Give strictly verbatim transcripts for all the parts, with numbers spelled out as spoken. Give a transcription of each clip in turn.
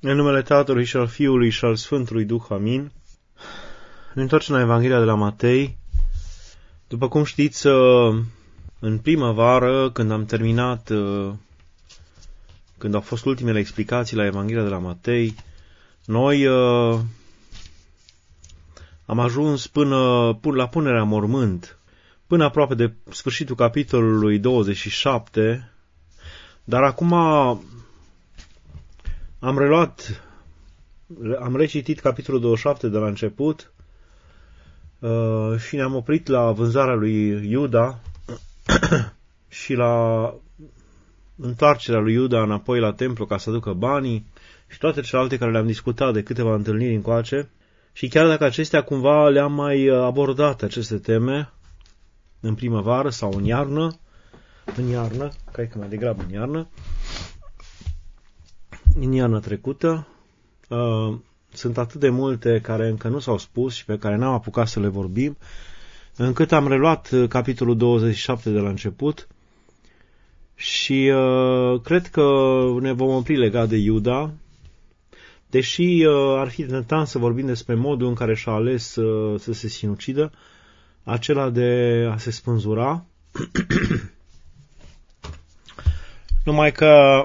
În numele Tatălui și al Fiului și al Sfântului Duh, amin. Ne întoarcem la Evanghelia de la Matei. După cum știți, în primăvară, când am terminat, când au fost ultimele explicații la Evanghelia de la Matei, noi am ajuns până la punerea în mormânt, până aproape de sfârșitul capitolului douăzeci și șapte, dar acum am reluat, am recitit capitolul douăzeci și șapte de la început uh, și ne-am oprit la vânzarea lui Iuda și la întoarcerea lui Iuda înapoi la templu ca să aducă banii și toate celelalte care le-am discutat de câteva întâlniri încoace. Și chiar dacă acestea cumva le-am mai abordat, aceste teme, în primăvară sau în iarnă, în iarnă, cred că mai degrabă în iarnă, în iarna trecută, uh, sunt atât de multe care încă nu s-au spus și pe care n-am apucat să le vorbim, încât am reluat capitolul douăzeci și șapte de la început și uh, cred că ne vom opri legat de Iuda, deși uh, ar fi tentant să vorbim despre modul în care și-a ales uh, să se sinucidă, acela de a se spânzura. Numai că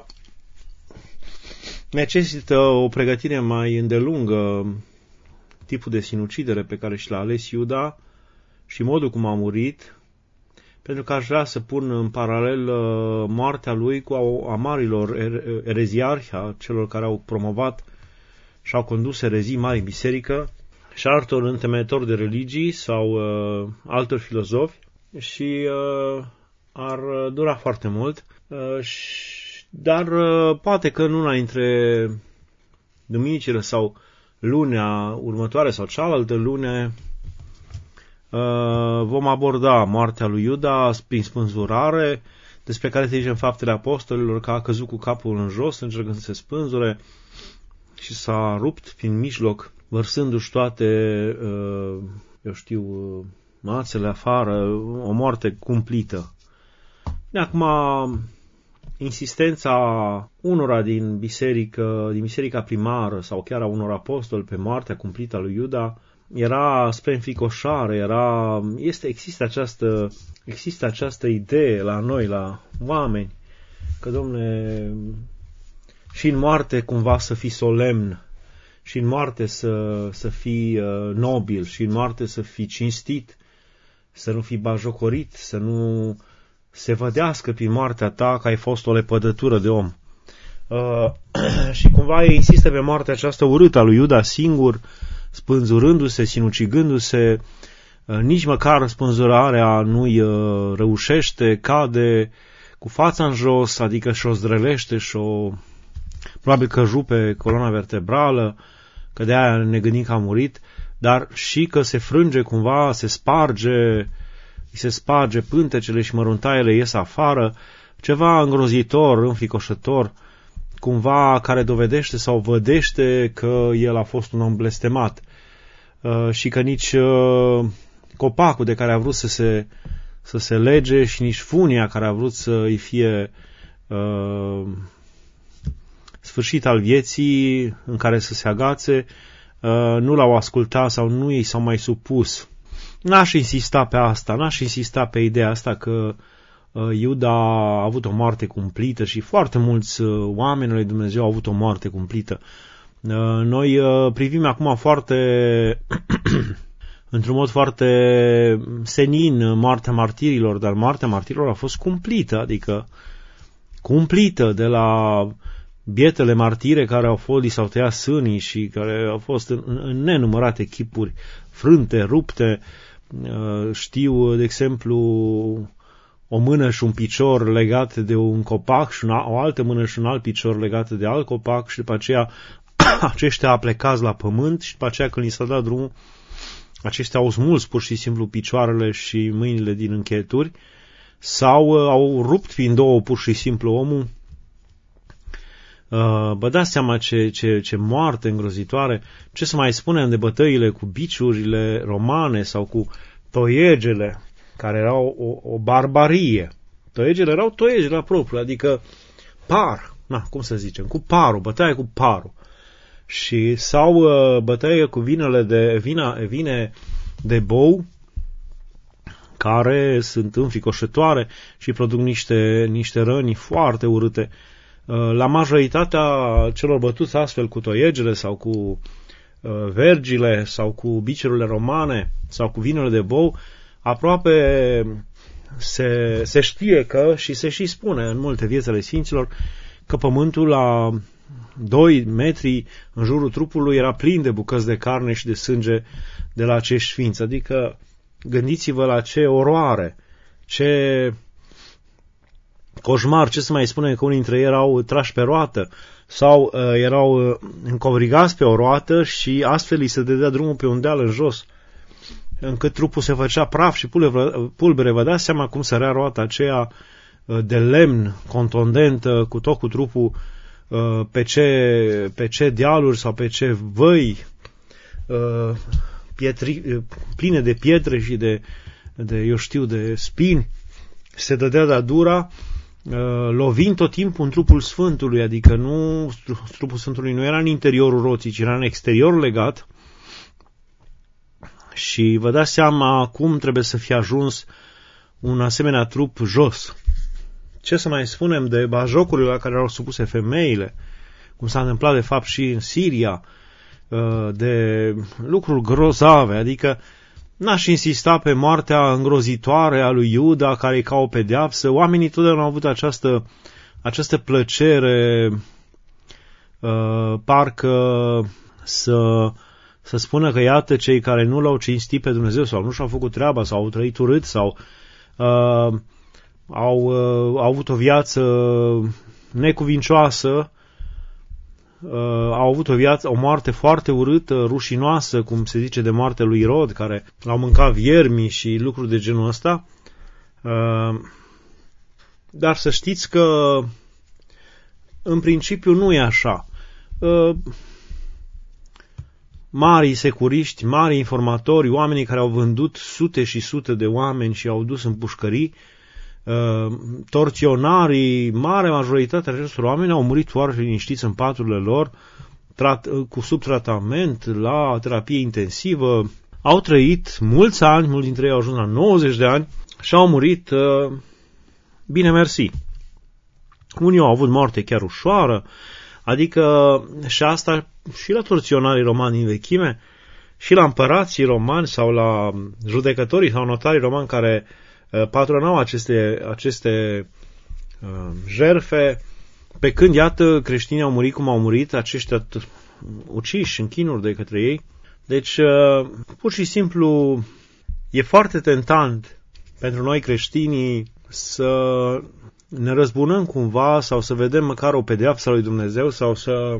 necesită o pregătire mai îndelungă tipul de sinucidere pe care și l-a ales Iuda și modul cum a murit, pentru că aș vrea să pun în paralel moartea lui cu a marilor ereziarhi, a celor care au promovat și au condus erezii mari în biserică și altor întemeitori de religii sau uh, altor filozofi și uh, ar dura foarte mult. Uh, și Dar poate că în una dintre duminicile sau lunea următoare sau cealaltă lune vom aborda moartea lui Iuda prin spânzurare, despre care se zice în Faptele Apostolilor că a căzut cu capul în jos încercând să se spânzure și s-a rupt prin mijloc, vărsându-și toate, eu știu, mațele afară, o moarte cumplită. De acum, insistența unora din biserică, din biserica primară sau chiar a unor apostoli pe moartea cumplită a lui Iuda era spre înfricoșare, era, este, există, această, există această idee la noi, la oameni, că, domne, și în moarte cumva să fii solemn, și în moarte să, să fii uh, nobil, și în moarte să fii cinstit, să nu fii bajocorit, să nu se vădească prin moartea ta că ai fost o lepădătură de om. Uh, și cumva insistă pe moartea aceasta urâtă a lui Iuda singur, spânzurându-se, sinucigându-se, uh, nici măcar spânzurarea nu-i uh, reușește, cade cu fața în jos, adică și-o zdrălește și-o, probabil că rupe coloana vertebrală, că de aia ne gândim că a murit, dar și că se frânge cumva, se sparge, îi se sparge pântecele și măruntaiele ies afară, ceva îngrozitor, înfricoșător, cumva care dovedește sau vădește că el a fost un om blestemat uh, și că nici uh, copacul de care a vrut să se, să se lege și nici funia care a vrut să îi fie uh, sfârșit al vieții în care să se agațe, uh, nu l-au ascultat sau nu i s-au mai supus. N-aș insista pe asta, n-aș insista pe ideea asta că uh, Iuda a avut o moarte cumplită și foarte mulți uh, oameni lui Dumnezeu au avut o moarte cumplită. Uh, noi uh, privim acum foarte, într-un mod foarte senin moartea martirilor, dar moartea martirilor a fost cumplită, adică cumplită de la bietele martire care au fost, li s-au tăiat sânii și care au fost în, în nenumărate chipuri frânte, rupte. Știu, de exemplu, o mână și un picior legate de un copac și una, o altă mână și un alt picior legate de alt copac și după aceea aceștia aplecați la pământ și după aceea când li s-a dat drumul, aceștia au smuls pur și simplu picioarele și mâinile din încheieturi sau au rupt prin două pur și simplu omul. Bă, dați seama ce, ce, ce moarte îngrozitoare, ce să mai spunem de bătăile cu biciurile romane sau cu toiegele, care erau o, o barbarie. Toiegele erau toiegele la propriu, adică par, na, cum să zicem, cu parul, bătaie cu parul. Și sau uh, bătăie cu vinele de, vina, vine de bou, care sunt înfricoșătoare și produc niște, niște răni foarte urâte. La majoritatea celor bătuți astfel cu toiegele sau cu vergile sau cu biciurile romane sau cu vinele de bou, aproape se, se știe că și se și spune în multe vieți ale sfinților că pământul la doi metri în jurul trupului era plin de bucăți de carne și de sânge de la acești sfinți. Adică gândiți-vă la ce oroare, ce coșmar, ce să mai spunem că unii dintre ei erau trași pe roată sau uh, erau uh, încovrigați pe o roată și astfel îi se dădea drumul pe un deal în jos, încât trupul se făcea praf și pulbere. Vă dați seama cum sărea roata aceea uh, de lemn contundentă, cu tot cu trupul uh, pe, ce, pe ce dealuri sau pe ce văi uh, pietri, pline de pietre și de, de, eu știu, de spini, se dădea de dura, lovind tot timpul în trupul Sfântului, adică nu, trupul Sfântului nu era în interiorul roții, ci era în exterior legat. Și vă dați seama cum trebuie să fie ajuns un asemenea trup jos. Ce să mai spunem de bajocurile la care erau supuse femeile, cum s-a întâmplat de fapt și în Siria, de lucruri grozave, adică n-aș insista pe moartea îngrozitoare a lui Iuda, care e ca o pedeapsă. Oamenii totdeauna au avut această, această plăcere, uh, parcă să, să spună că iată cei care nu l-au cinstit pe Dumnezeu sau nu și-au făcut treaba sau au trăit urât sau uh, au, uh, au avut o viață necuvincioasă, Uh, au avut o viață, o moarte foarte urâtă, rușinoasă, cum se zice de moartea lui Irod, care l-au mâncat viermii și lucruri de genul ăsta. Uh, dar să știți că în principiu nu e așa. Uh, marii securiști, marii informatori, oamenii care au vândut sute și sute de oameni și au dus în pușcării, Uh, torționarii, mare majoritatea acestor oameni au murit foarte liniștiți în paturile lor, trat, cu subtratament, la terapie intensivă, au trăit mulți ani, mulți dintre ei au ajuns la nouăzeci de ani și au murit uh, bine mersi. Unii au avut moarte chiar ușoară, adică și asta și la torționarii romani în vechime, și la împărații romani sau la judecătorii sau notarii romani care patronau aceste, aceste uh, jerfe, pe când, iată, creștinii au murit cum au murit, aceștia uciși în chinuri de către ei. Deci, uh, pur și simplu, e foarte tentant pentru noi creștinii să ne răzbunăm cumva sau să vedem măcar o pedeapsă a lui Dumnezeu sau să,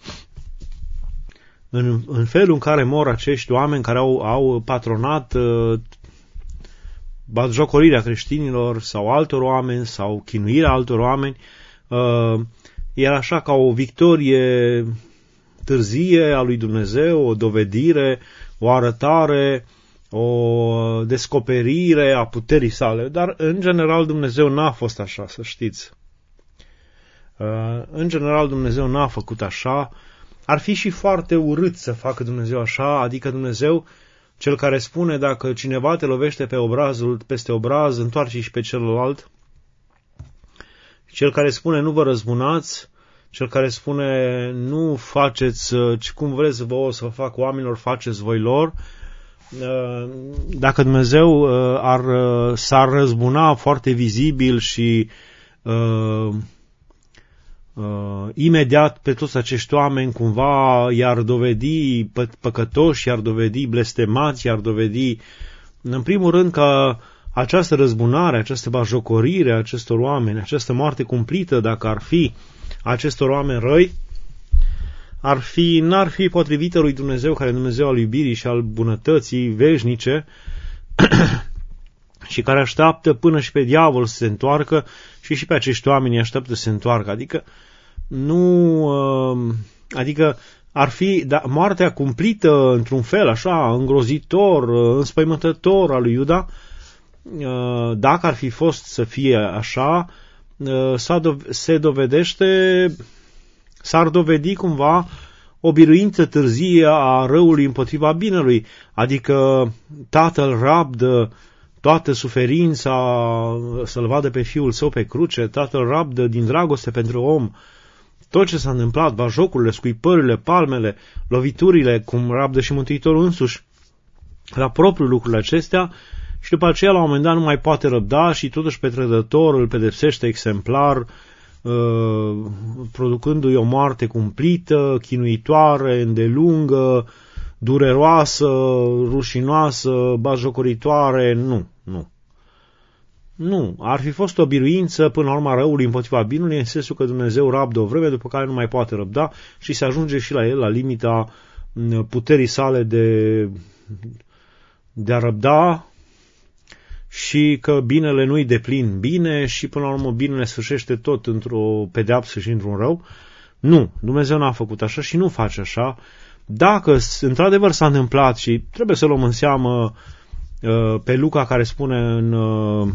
în, în felul în care mor acești oameni care au, au patronat uh, batjocorirea creștinilor sau altor oameni sau chinuirea altor oameni, uh, era așa ca o victorie târzie a lui Dumnezeu, o dovedire, o arătare, o descoperire a puterii sale, dar în general Dumnezeu n-a fost așa, să știți. Uh, în general Dumnezeu n-a făcut așa. Ar fi și foarte urât să facă Dumnezeu așa, adică Dumnezeu, cel care spune, dacă cineva te lovește pe obrazul, peste obraz, întoarce și pe celălalt. Cel care spune, nu vă răzbunați. Cel care spune, nu faceți cum vreți voi să vă fac oamenilor, faceți voi lor. Dacă Dumnezeu ar, s-ar răzbuna foarte vizibil și uh, uh, imediat pe toți acești oameni, cumva i-ar dovedi pă- păcătoși, i-ar dovedi blestemați, i-ar dovedi, în primul rând, că această răzbunare, această bajocorire a acestor oameni, această moarte cumplită, dacă ar fi acestor oameni răi, ar fi, n-ar fi potrivită lui Dumnezeu, care e Dumnezeu al iubirii și al bunătății veșnice și care așteaptă până și pe diavol să se întoarcă și și pe acești oameni așteaptă să se întoarcă. Adică nu, adică ar fi da, moartea cumplită într-un fel așa, îngrozitor, înspăimântător al lui Iuda. Dacă ar fi fost să fie așa, se dovedește, s-ar dovedi cumva o biruință târzie a răului împotriva binelui, adică tatăl rabdă toată suferința să-l vadă pe fiul său pe cruce, tatăl rabdă din dragoste pentru om tot ce s-a întâmplat, bajocurile, scuipările, palmele, loviturile, cum rabdă și Mântuitorul însuși la propriu lucrurile acestea, și după aceea la un moment dat nu mai poate răbda și totuși pe trădător îl pedepsește exemplar, producându-i o moarte cumplită, chinuitoare, îndelungă, dureroasă, rușinoasă, batjocoritoare. Nu, nu. Nu, ar fi fost o biruință până la urma răului împotriva binului, în sensul că Dumnezeu rabdă o vreme după care nu mai poate răbda și se ajunge și la el la limita puterii sale de, de a răbda, și că binele nu-i deplin bine și până la urmă binele sfârșește tot într-o pedeapsă și într-un rău. Nu, Dumnezeu n-a făcut așa și nu face așa. Dacă într-adevăr s-a întâmplat, și trebuie să luăm în seamă uh, pe Luca care spune în, uh,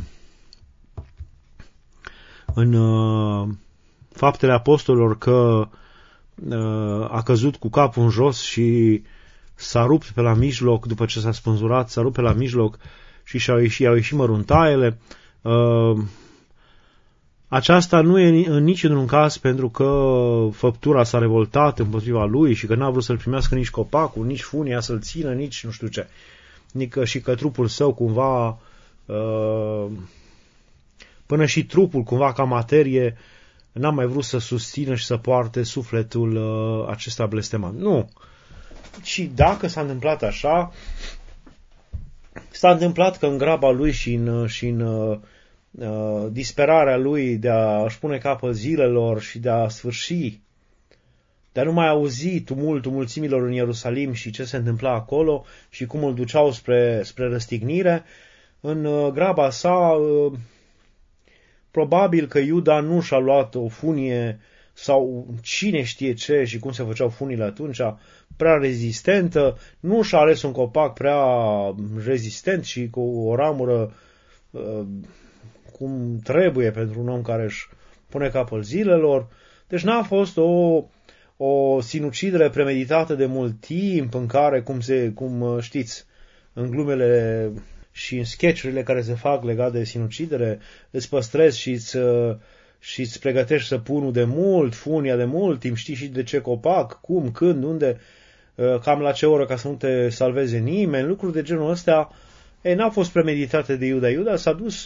în uh, Faptele Apostolilor că uh, a căzut cu capul în jos și s-a rupt pe la mijloc, după ce s-a spânzurat, s-a rupt pe la mijloc și și-au ieșit, au ieșit măruntaiele. Uh, aceasta nu e în niciun caz pentru că făptura s-a revoltat împotriva lui și că n-a vrut să-l primească nici copacul, nici funia să-l țină, nici nu știu ce. Nică și că trupul său cumva, uh, până și trupul cumva ca materie, n-a mai vrut să susțină și să poarte sufletul uh, acesta blestemat. Nu. Și dacă s-a întâmplat așa, s-a întâmplat că în graba lui și în, și în uh, disperarea lui de a-și pune capăt zilelor și de a sfârși, de a nu mai auzi tumultul mulțimilor în Ierusalim și ce se întâmpla acolo și cum îl duceau spre, spre răstignire, în uh, graba sa, uh, probabil că Iuda nu și-a luat o funie sau cine știe ce și cum se făceau funile atunci, prea rezistentă, nu și-a ales un copac prea rezistent și cu o ramură uh, cum trebuie pentru un om care își pune capăt zilelor. Deci n-a fost o, o sinucidere premeditată de mult timp în care, cum, se, cum știți, în glumele și în sketch-urile care se fac legate de sinucidere, îți păstrezi și îți, și îți pregătești săpunul de mult, funia de mult timp, știi și de ce copac, cum, când, unde, cam la ce oră ca să nu te salveze nimeni, lucruri de genul ăsta. Ei, n-au fost premeditate de Iuda. Iuda s-a dus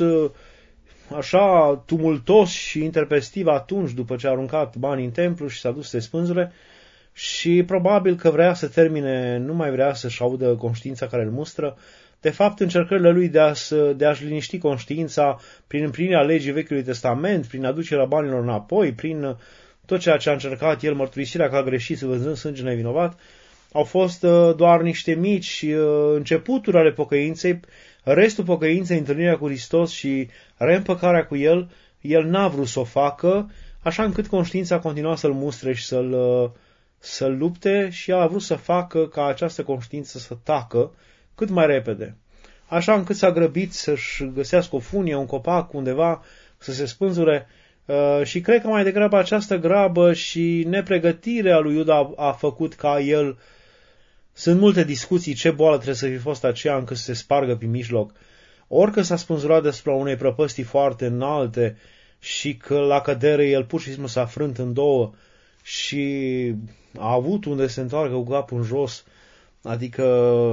așa tumultos și interpestiv atunci după ce a aruncat bani în templu și s-a dus să se spânzure și probabil că vrea să termine, nu mai vrea să-și audă conștiința care îl mustră. De fapt, încercările lui de, a de a-și liniști conștiința prin împlinirea legii Vechiului Testament, prin aducerea banilor înapoi, prin tot ceea ce a încercat el, mărturisirea că a greșit vânzând sânge nevinovat, au fost doar niște mici începuturi ale pocăinței. Restul pocăinței, întâlnirea cu Hristos și reîmpăcarea cu El, El n-a vrut să o facă, așa încât conștiința continua să-l mustre și să-l, să-l lupte și El a vrut să facă ca această conștiință să tacă cât mai repede. Așa încât s-a grăbit să-și găsească o funie, un copac undeva, să se spânzure și cred că mai degrabă această grabă și nepregătire a lui Iuda a făcut ca el. Sunt multe discuții ce boală trebuie să fi fost aceea încât să se spargă pe mijloc. Orică s-a spânzurat despre unei prăpăstii foarte înalte și că la cădere el pur și simplu s-a frânt în două și a avut unde se întoarcă cu capul în jos, adică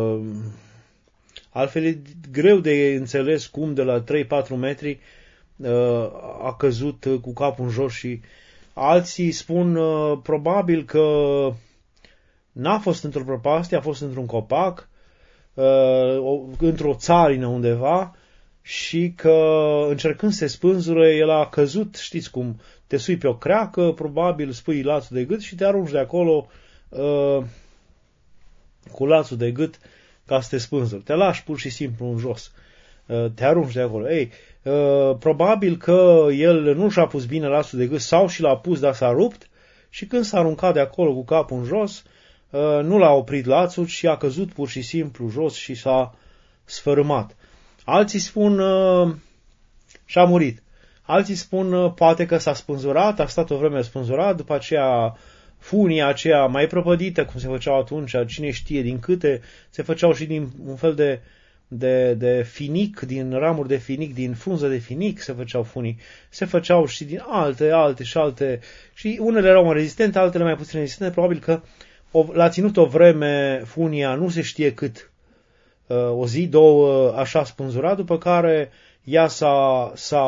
altfel e greu de înțeles cum de la trei patru metri a căzut cu capul în jos și alții spun probabil că n-a fost într-o prăpastie, a fost într-un copac, uh, într-o țarină undeva și că încercând să se spânzure, el a căzut, știți cum, te sui pe o creacă, probabil spui lațul de gât și te arunci de acolo uh, cu lațul de gât ca să te spânzuri. Te lași pur și simplu în jos. Uh, te arunci de acolo. Ei, uh, probabil că el nu și-a pus bine lațul de gât sau și l-a pus, dar s-a rupt și când s-a aruncat de acolo cu capul în jos, nu l-a oprit lațul și a căzut pur și simplu jos și s-a sfărâmat. Alții spun uh, și-a murit. Alții spun uh, poate că s-a spânzurat, a stat o vreme spânzurat, după aceea funia aceea mai prăpădită, cum se făceau atunci, cine știe, din câte, se făceau și din un fel de, de, de finic, din ramuri de finic, din frunză de finic se făceau funii, se făceau și din alte, alte și alte, și unele erau mai rezistente, altele mai puțin rezistente, probabil că o, l-a ținut o vreme funia, nu se știe cât, o zi, două, așa spânzurat, după care ea s-a, s-a,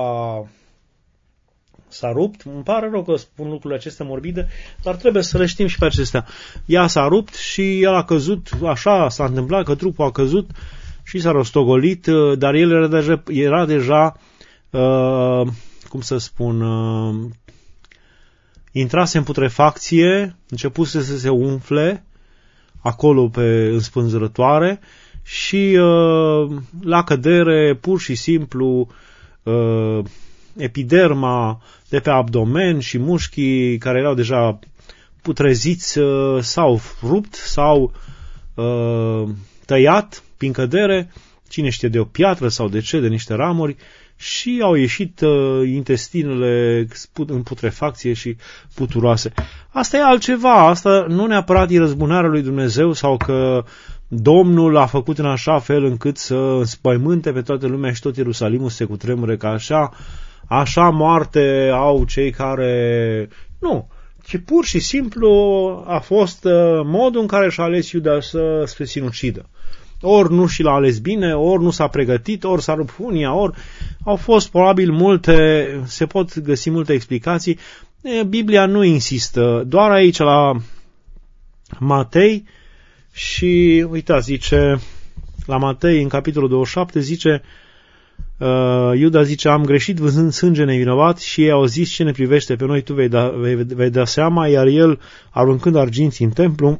s-a rupt. Îmi pare rău că spun lucrurile acestea morbide, dar trebuie să le știm și pe acestea. Ea s-a rupt și el a căzut, așa s-a întâmplat că trupul a căzut și s-a rostogolit, dar el era deja, era deja uh, cum să spun, uh, intrase în putrefacție, începuse să se umfle acolo pe înspânzurătoare și uh, la cădere, pur și simplu, uh, epiderma de pe abdomen și mușchii care erau deja putreziți uh, s-au rupt, s-au uh, tăiat prin cădere, cine știe, de o piatră sau de ce, de niște ramuri, și au ieșit uh, intestinele în putrefacție și puturoase. Asta e altceva, asta nu neapărat e răzbunarea lui Dumnezeu sau că Domnul a făcut în așa fel încât să înspăimânte pe toată lumea și tot Ierusalimul să se cutremure, că așa, așa moarte au cei care... Nu, ci pur și simplu a fost modul în care și-a ales Iuda să se sinucidă. Ori nu și l-a ales bine, ori nu s-a pregătit, ori s-a rupt funia, ori au fost probabil multe, se pot găsi multe explicații. Biblia nu insistă, doar aici la Matei. Și uitați, zice, la Matei, în capitolul douăzeci și șapte, zice, uh, Iuda zice, am greșit văzând sânge nevinovat și ei au zis, ce ne privește pe noi, tu vei da, vei, vei da seama, iar el, aruncând arginții în templu,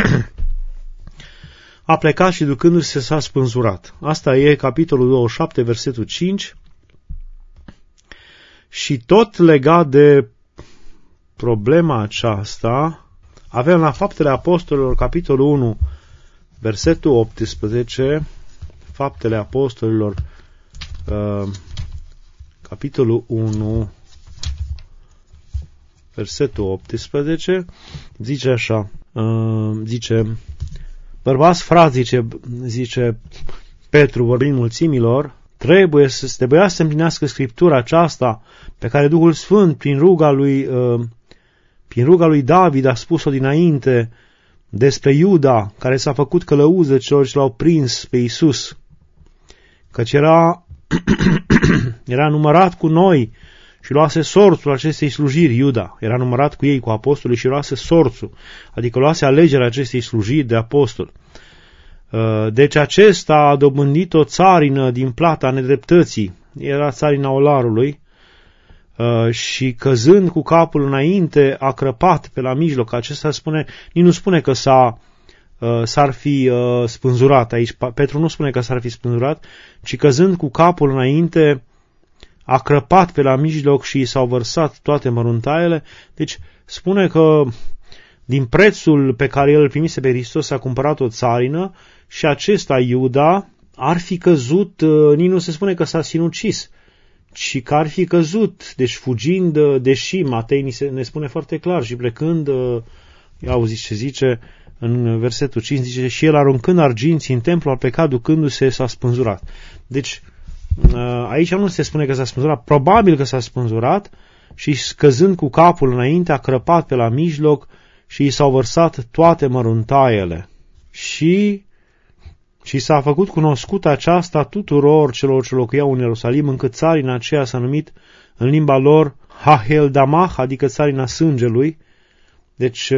a plecat și ducându-se s-a spânzurat. Asta e capitolul douăzeci și șapte, versetul cinci. Și tot legat de problema aceasta, avem la Faptele Apostolilor, capitolul unu, versetul optsprezece, Faptele Apostolilor, uh, capitolul unu, versetul optsprezece, zice așa, uh, zice, bărbați frați, zice, zice Petru, vorbind mulțimilor, trebuie să, trebuia să împlinească Scriptura aceasta pe care Duhul Sfânt, prin ruga lui uh, Prin ruga lui David a spus-o dinainte despre Iuda, care s-a făcut călăuză celor ce l-au prins pe Iisus, căci era, era numărat cu noi și luase sorțul acestei slujiri. Iuda era numărat cu ei, cu apostolii, și luase sorțul, adică luase alegerea acestei slujiri de apostol. Deci acesta a dobândit o țarină din plata nedreptății, era țarina olarului, și căzând cu capul înainte a crăpat pe la mijloc. Acesta spune, nici nu spune că s-a, s-ar fi spânzurat aici. Petru nu spune că s-ar fi spânzurat, ci căzând cu capul înainte a crăpat pe la mijloc și s-au vărsat toate măruntaiele. Deci spune că din prețul pe care el îl primise pe Hristos s-a cumpărat o țarină și acesta, Iuda, ar fi căzut, nici nu se spune că s-a sinucis, ci că ar fi căzut, deci fugind, deși Matei ne spune foarte clar, și plecând, auziți ce zice în versetul cinci, zice, și el aruncând arginții în templu a plecat ducându-se, s-a spânzurat. Deci aici nu se spune că s-a spânzurat, probabil că s-a spânzurat și căzând cu capul înainte a crăpat pe la mijloc și i s-au vărsat toate măruntaiele. Și Și s-a făcut cunoscută aceasta tuturor celor ce locuiau în Ierusalim, încât țarina aceea s-a numit în limba lor Haheldamah, adică țarina sângelui. Deci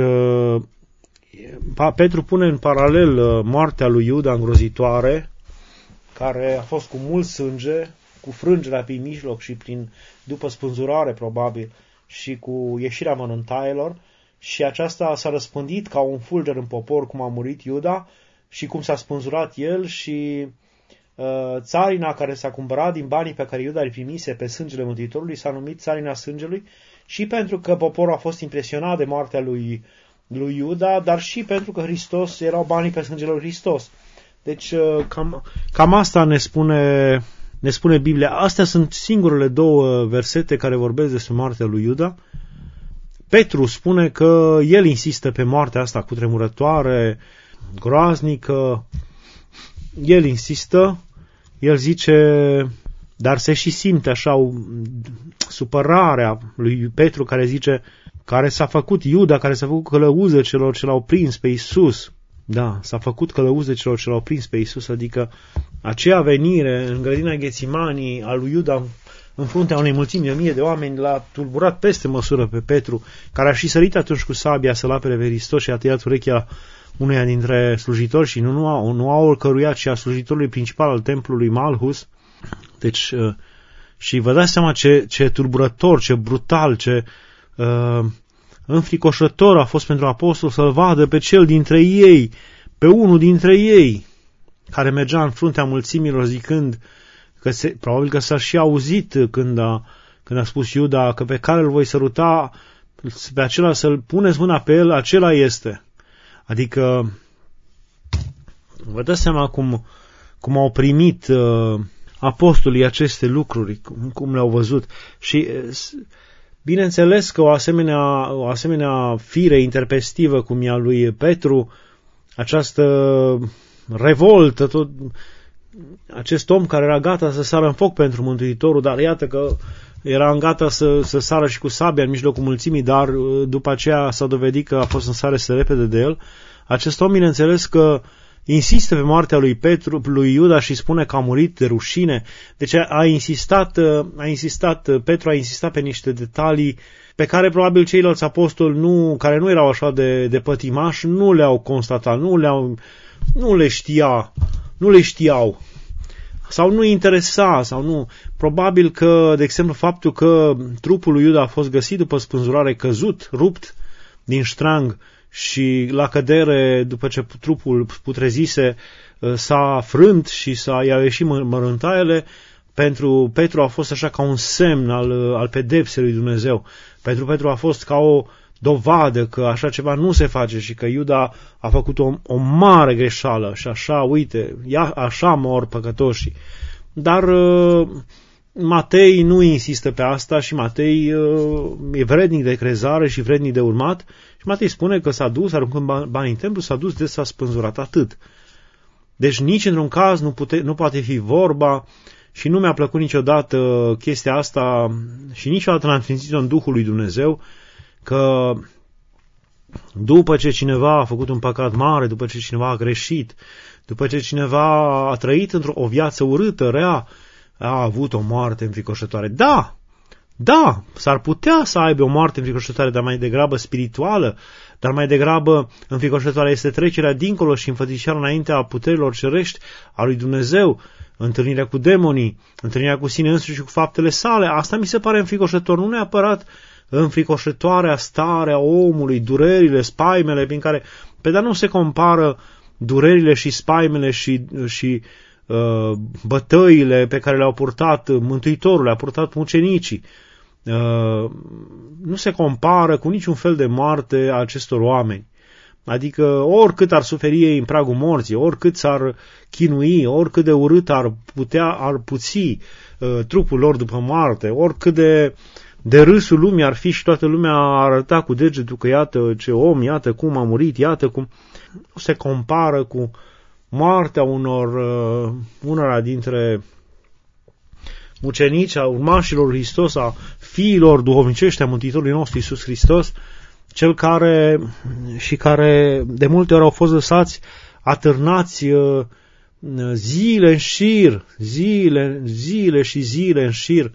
Petru pune în paralel moartea lui Iuda îngrozitoare, care a fost cu mult sânge, cu frângerea pe mijloc și prin, după spânzurare probabil, și cu ieșirea mănântaielor, și aceasta s-a răspândit ca un fulger în popor, cum a murit Iuda, și cum s-a spânzurat el, și uh, țarina care s-a cumpărat din banii pe care Iuda îi primise pe sângele Mântuitorului s-a numit țarina sângelui, și pentru că poporul a fost impresionat de moartea lui, lui Iuda, dar și pentru că Hristos erau banii pe sângele lui Hristos. Deci uh, cam, cam asta ne spune, ne spune Biblia. Astea sunt singurele două versete care vorbesc despre moartea lui Iuda. Petru spune că el insistă pe moartea asta cutremurătoare, groaznică. El insistă, el zice, dar se și simte așa o supărarea lui Petru care zice, care s-a făcut Iuda, care s-a făcut călăuză celor ce l-au prins pe Iisus. Da, s-a făcut călăuză celor ce l-au prins pe Iisus, adică aceea venire în grădina Ghețimanii a lui Iuda în fruntea unei mulțimi de mie de oameni l-a tulburat peste măsură pe Petru, care a și sărit atunci cu sabia să-l apere pe Hristos și a tăiat urechea unuia dintre slujitori și nu, nu, a, nu a oricăruia, ci a slujitorului principal al templului Malhus. Deci, uh, și vă dați seama ce, ce tulburător, ce brutal, ce uh, înfricoșător a fost pentru apostol să-l vadă pe cel dintre ei, pe unul dintre ei, care mergea în fruntea mulțimilor zicând că se, probabil că s-a și auzit când a, când a spus Iuda că pe care îl voi săruta, pe acela să-l puneți mâna pe el, acela este. Adică vă dați seama cum, cum au primit uh, apostolii aceste lucruri, cum, cum le-au văzut. Și bineînțeles că o asemenea, o asemenea fire interpestivă cum e a lui Petru, această revoltă, tot, acest om care era gata să sară în foc pentru Mântuitorul, dar iată că era gata să, să sară și cu sabia în mijlocul mulțimii, dar după aceea s-a dovedit că a fost în sare să repede de el. Acest om, bineînțeles că insistă pe moartea lui Petru, lui Iuda și spune că a murit de rușine. Deci a insistat, a insistat, Petru a insistat pe niște detalii pe care probabil ceilalți apostoli nu, care nu erau așa de, de pătimași, nu le-au constatat, nu le-au, nu le știa, nu le știau. Sau nu interesa, sau nu. Probabil că, de exemplu, faptul că trupul lui Iuda a fost găsit după spânzurare căzut, rupt din ștrang și la cădere, după ce trupul putrezise, s-a frânt și s-a i-a ieșit mărântaiele, pentru Petru a fost așa ca un semn al, al pedepsei lui Dumnezeu. Pentru Petru a fost ca o dovadă că așa ceva nu se face și că Iuda a făcut o, o mare greșeală și așa, uite, ia, așa mor păcătoșii. Dar uh, Matei nu insistă pe asta și Matei uh, e vrednic de crezare și vrednic de urmat și Matei spune că s-a dus, aruncând bani în templu, s-a dus de s-a spânzurat atât. Deci nici într-un caz nu, pute, nu poate fi vorba și nu mi-a plăcut niciodată chestia asta și niciodată n-am simțit-o în Duhul lui Dumnezeu, că după ce cineva a făcut un păcat mare, după ce cineva a greșit, după ce cineva a trăit într-o viață urâtă, rea, a avut o moarte înfricoșătoare. Da, da, s-ar putea să aibă o moarte înfricoșătoare, dar mai degrabă spirituală, dar mai degrabă înfricoșătoare este trecerea dincolo și înfățișarea înaintea puterilor cerești a lui Dumnezeu, întâlnirea cu demonii, întâlnirea cu sine însuși și cu faptele sale. Asta mi se pare înfricoșător, nu neapărat înfricoșătoarea starea omului, durerile, spaimele, prin care, pe dar nu se compară durerile și spaimele și, și uh, bătăile pe care le-au purtat Mântuitorul, le-au purtat mucenicii. Uh, nu se compară cu niciun fel de moarte a acestor oameni. Adică oricât ar suferi ei în pragul morții, oricât s-ar chinui, oricât de urât ar putea, ar puți uh, trupul lor după moarte, oricât de De râsul lumii ar fi și toată lumea ar arăta cu degetul că iată ce om, iată cum a murit, iată cum se compară cu moartea unor, uh, unora dintre mucenici, a urmașilor lui Hristos, a fiilor duhovnicești a Mântuitorului nostru Iisus Hristos, cel care și care de multe ori au fost lăsați atârnați uh, zile în șir, zile, zile și zile în șir,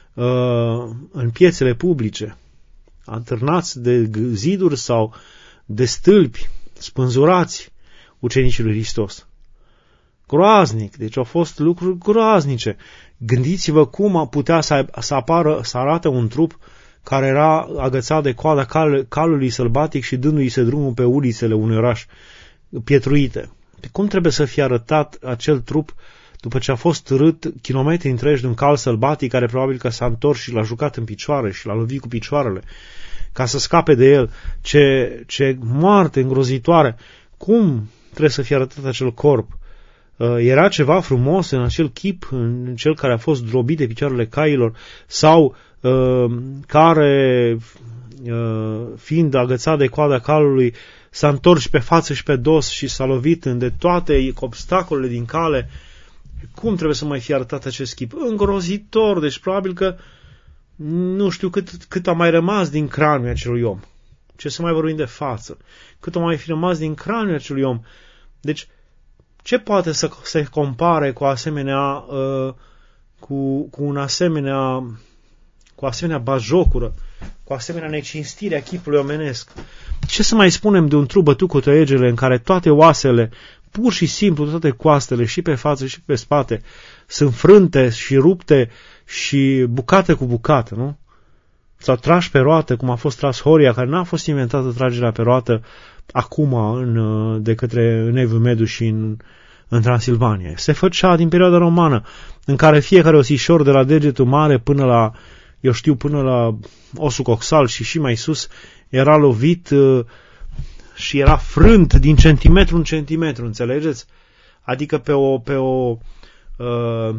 în piețele publice, atârnați de ziduri sau de stâlpi, spânzurați ucenicii lui Hristos. Groaznic, deci au fost lucruri groaznice. Gândiți-vă cum putea să, să apară, să arate un trup care era agățat de coada cal, calului sălbatic și dându-i se drumul pe ulițele unui oraș pietruite. Cum trebuie să fie arătat acel trup după ce a fost rât kilometri întregi de un cal sălbatic care probabil că s-a întors și l-a jucat în picioare și l-a lovit cu picioarele ca să scape de el? Ce, ce moarte îngrozitoare! Cum trebuie să fie arătat acel corp? Era ceva frumos în acel chip, în cel care a fost drobit de picioarele cailor sau uh, care fiind agățat de coada calului, s-a întors pe față și pe dos și s-a lovit în de toate obstacolele din cale. Cum trebuie să mai fie arătat acest chip? Îngrozitor, deci probabil că nu știu cât, cât a mai rămas din craniul acelui om. Ce să mai vorbim de față? Cât a mai fi rămas din craniul acelui om? Deci, ce poate să se compare cu asemenea, uh, cu, cu un asemenea, cu asemenea bajocură, cu asemenea necinstire a chipului omenesc? Ce să mai spunem de un trup bătut cu tăiegele în care toate oasele, pur și simplu toate coastele, și pe față și pe spate, sunt frânte și rupte și bucate cu bucată, nu? S-au tras pe roată, cum a fost tras Horia, care n-a fost inventată tragerea pe roată acum în, de către în Evul Mediu și în, în Transilvania. Se făcea din perioada romană, în care fiecare osișor de la degetul mare până la, eu știu, până la osul coxal și și mai sus, era lovit și era frânt din centimetru în centimetru, înțelegeți? Adică pe o, pe o uh,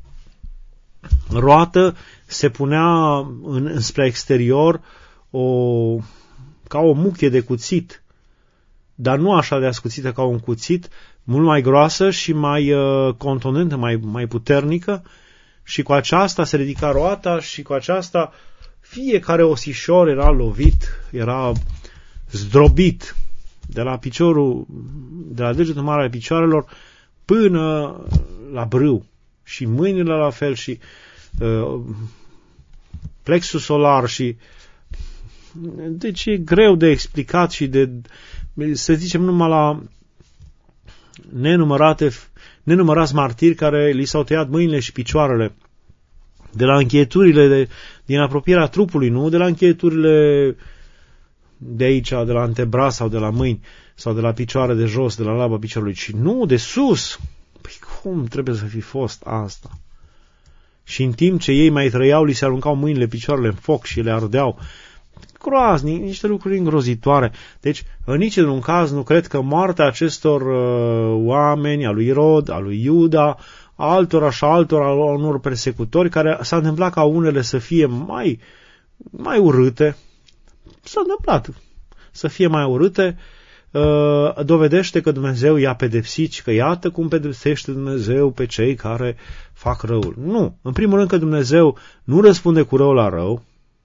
roată se punea în, spre exterior o, ca o muchie de cuțit, dar nu așa de ascuțită ca un cuțit, mult mai groasă și mai uh, contundentă, mai, mai puternică, și cu aceasta se ridica roata și cu aceasta fiecare osișor era lovit, era zdrobit de la piciorul, de la degetul mare al picioarelor până la brâu, și mâinile la fel, și uh, plexul solar, și deci e greu de explicat și de, să zicem, numai la nenumărate, nenumărați martiri care li s-au tăiat mâinile și picioarele de la încheieturile de, din apropierea trupului, nu de la încheieturile de aici, de la antebras sau de la mâini sau de la picioare de jos, de la laba piciorului, ci nu, de sus. Păi cum trebuie să fi fost asta? Și în timp ce ei mai trăiau, li se aruncau mâinile, picioarele în foc și le ardeau. Groaznic, niște lucruri îngrozitoare. Deci, în niciun caz nu cred că moartea acestor uh, oameni, a lui Irod, a lui Iuda, a altora și a altora, a unor persecutori, care s-a întâmplat ca unele să fie mai, mai urâte, s-a întâmplat să fie mai urâte, uh, dovedește că Dumnezeu i-a pedepsit și că iată cum pedepsește Dumnezeu pe cei care fac răul. Nu. În primul rând că Dumnezeu nu răspunde cu rău la rău.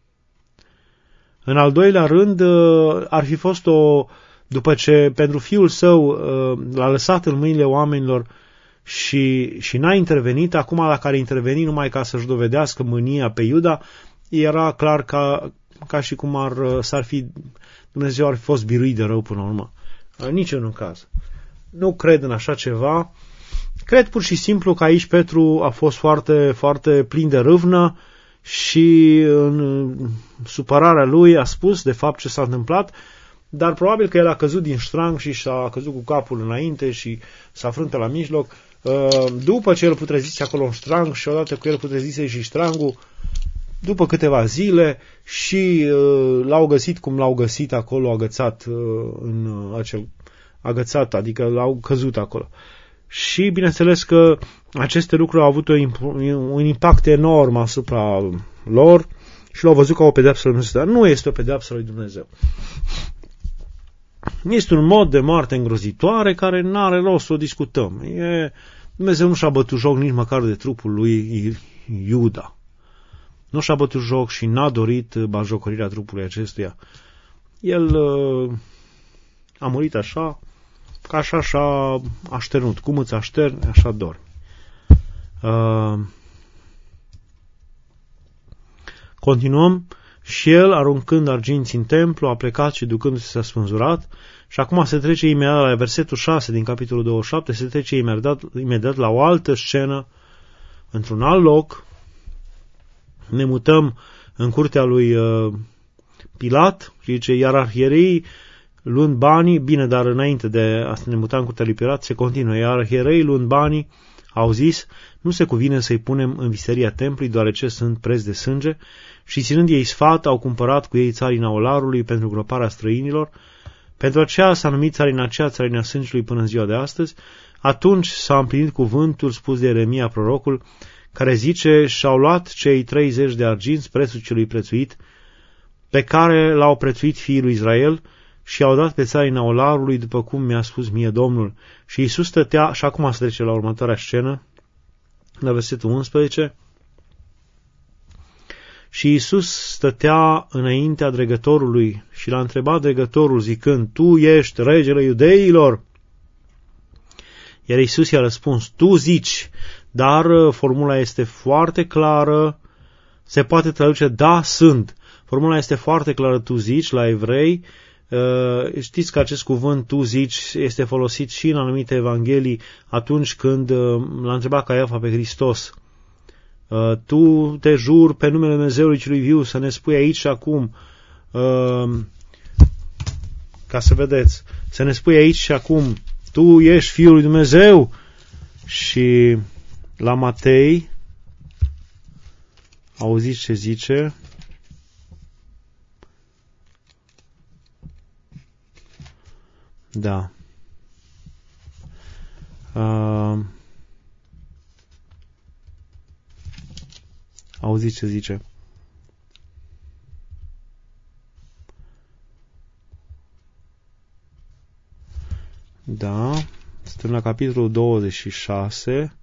În al doilea rând, uh, ar fi fost o, după ce pentru fiul său uh, l-a lăsat în mâinile oamenilor și, și n-a intervenit, acum dacă ar interveni numai ca să-și dovedească mânia pe Iuda, era clar ca, ca și cum ar, s-ar fi, Dumnezeu ar fi fost biruit de rău până la urmă. Nici în un caz. Nu cred în așa ceva. Cred pur și simplu că aici Petru a fost foarte, foarte plin de râvnă și în supărarea lui a spus de fapt ce s-a întâmplat, dar probabil că el a căzut din ștrang și s-a căzut cu capul înainte și s-a frântă la mijloc. După ce el putrezise acolo în ștrang și odată cu el putrezise și ștrangul, după câteva zile, și l-au găsit cum l-au găsit acolo, agățat în acel agățat, adică l-au căzut acolo. Și bineînțeles că aceste lucruri au avut un impact enorm asupra lor și l-au văzut ca o pedeapsă lui Dumnezeu. Dar nu este o pedeapsă lui Dumnezeu. Este un mod de moarte îngrozitoare care n-are rost să o discutăm. E, Dumnezeu nu și-a bătut joc nici măcar de trupul lui Iuda. Nu și-a bătut joc și n-a dorit batjocorirea trupului acestuia. El uh, a murit așa, ca așa și-a așternut. Cum îți așterni, așa dormi. Uh, continuăm. Și el, aruncând arginți în templu, a plecat și ducându-se s-a spânzurat. Și acum se trece imediat la versetul șase din capitolul douăzeci și șapte, se trece imediat, imediat la o altă scenă, într-un alt loc. Ne mutăm în curtea lui uh, Pilat și zice, iar arhiereii, luând banii, bine, dar înainte de a ne muta în curtea lui Pilat, se continuă, iar arhiereii, luând banii, au zis, nu se cuvine să-i punem în visteria templului, deoarece sunt preți de sânge, și ținând ei sfat, au cumpărat cu ei țarina olarului pentru groparea străinilor. Pentru aceea s-a numit țarina aceea țarina sângelui până în ziua de astăzi. Atunci s-a împlinit cuvântul spus de Ieremia prorocul, care zice, și-au luat cei treizeci de arginți, prețul celui prețuit, pe care l-au prețuit fiii lui Israel și au dat pe țarina olarului, după cum mi-a spus mie Domnul. Și Iisus stătea, și acum se trece la următoarea scenă, la versetul unsprezece, și Iisus stătea înaintea dregătorului și l-a întrebat dregătorul zicând, tu ești regele iudeilor? Iar Iisus i-a răspuns, tu zici, dar formula este foarte clară, se poate traduce, da, sunt. Formula este foarte clară, tu zici, la evrei. Știți că acest cuvânt, tu zici, este folosit și în anumite evanghelii atunci când l-a întrebat Caiafa pe Hristos. Tu te jur pe numele Dumnezeului celui viu să ne spui aici și acum, ca să vedeți, să ne spui aici și acum, tu ești Fiul lui Dumnezeu. Și la Matei, auziți ce zice? Da. Uh, auziți ce zice? Da. Suntem la capitolul douăzeci și șase.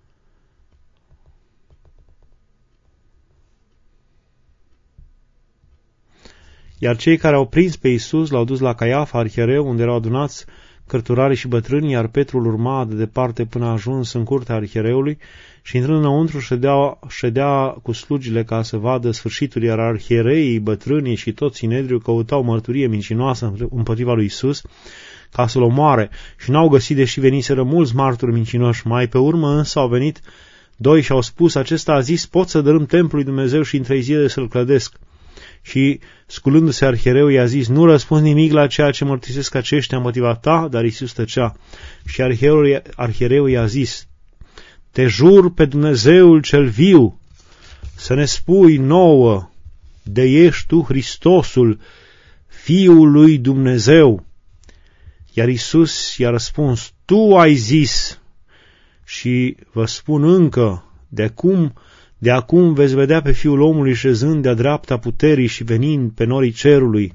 Iar cei care au prins pe Iisus l-au dus la Caiafa, arhiereu, unde erau adunați cărturarii și bătrânii, iar Petru îl urma de departe până a ajuns în curtea arhiereului și intrând înăuntru ședea, ședea cu slugile ca să vadă sfârșitul, iar arhiereii, bătrânii și tot Sinedriul căutau mărturie mincinoasă împotriva lui Iisus ca să-l omoare și n-au găsit, deși veniseră mulți martori mincinoși. Mai pe urmă însă au venit doi și au spus, acesta a zis, pot să dărâm templul lui Dumnezeu și în trei zile să-l clădesc. Și, sculându-se arhiereu, i-a zis, nu răspunzi nimic la ceea ce mărturisesc aceștia împotriva ta, dar Iisus tăcea. Și arhiereu, arhiereu i-a zis, te jur pe Dumnezeul cel viu, să ne spui nouă, de ești tu Hristosul, Fiul lui Dumnezeu. Iar Iisus i-a răspuns, tu ai zis, și vă spun încă, de acum De acum veți vedea pe Fiul omului șezând de-a dreapta puterii și venind pe norii cerului.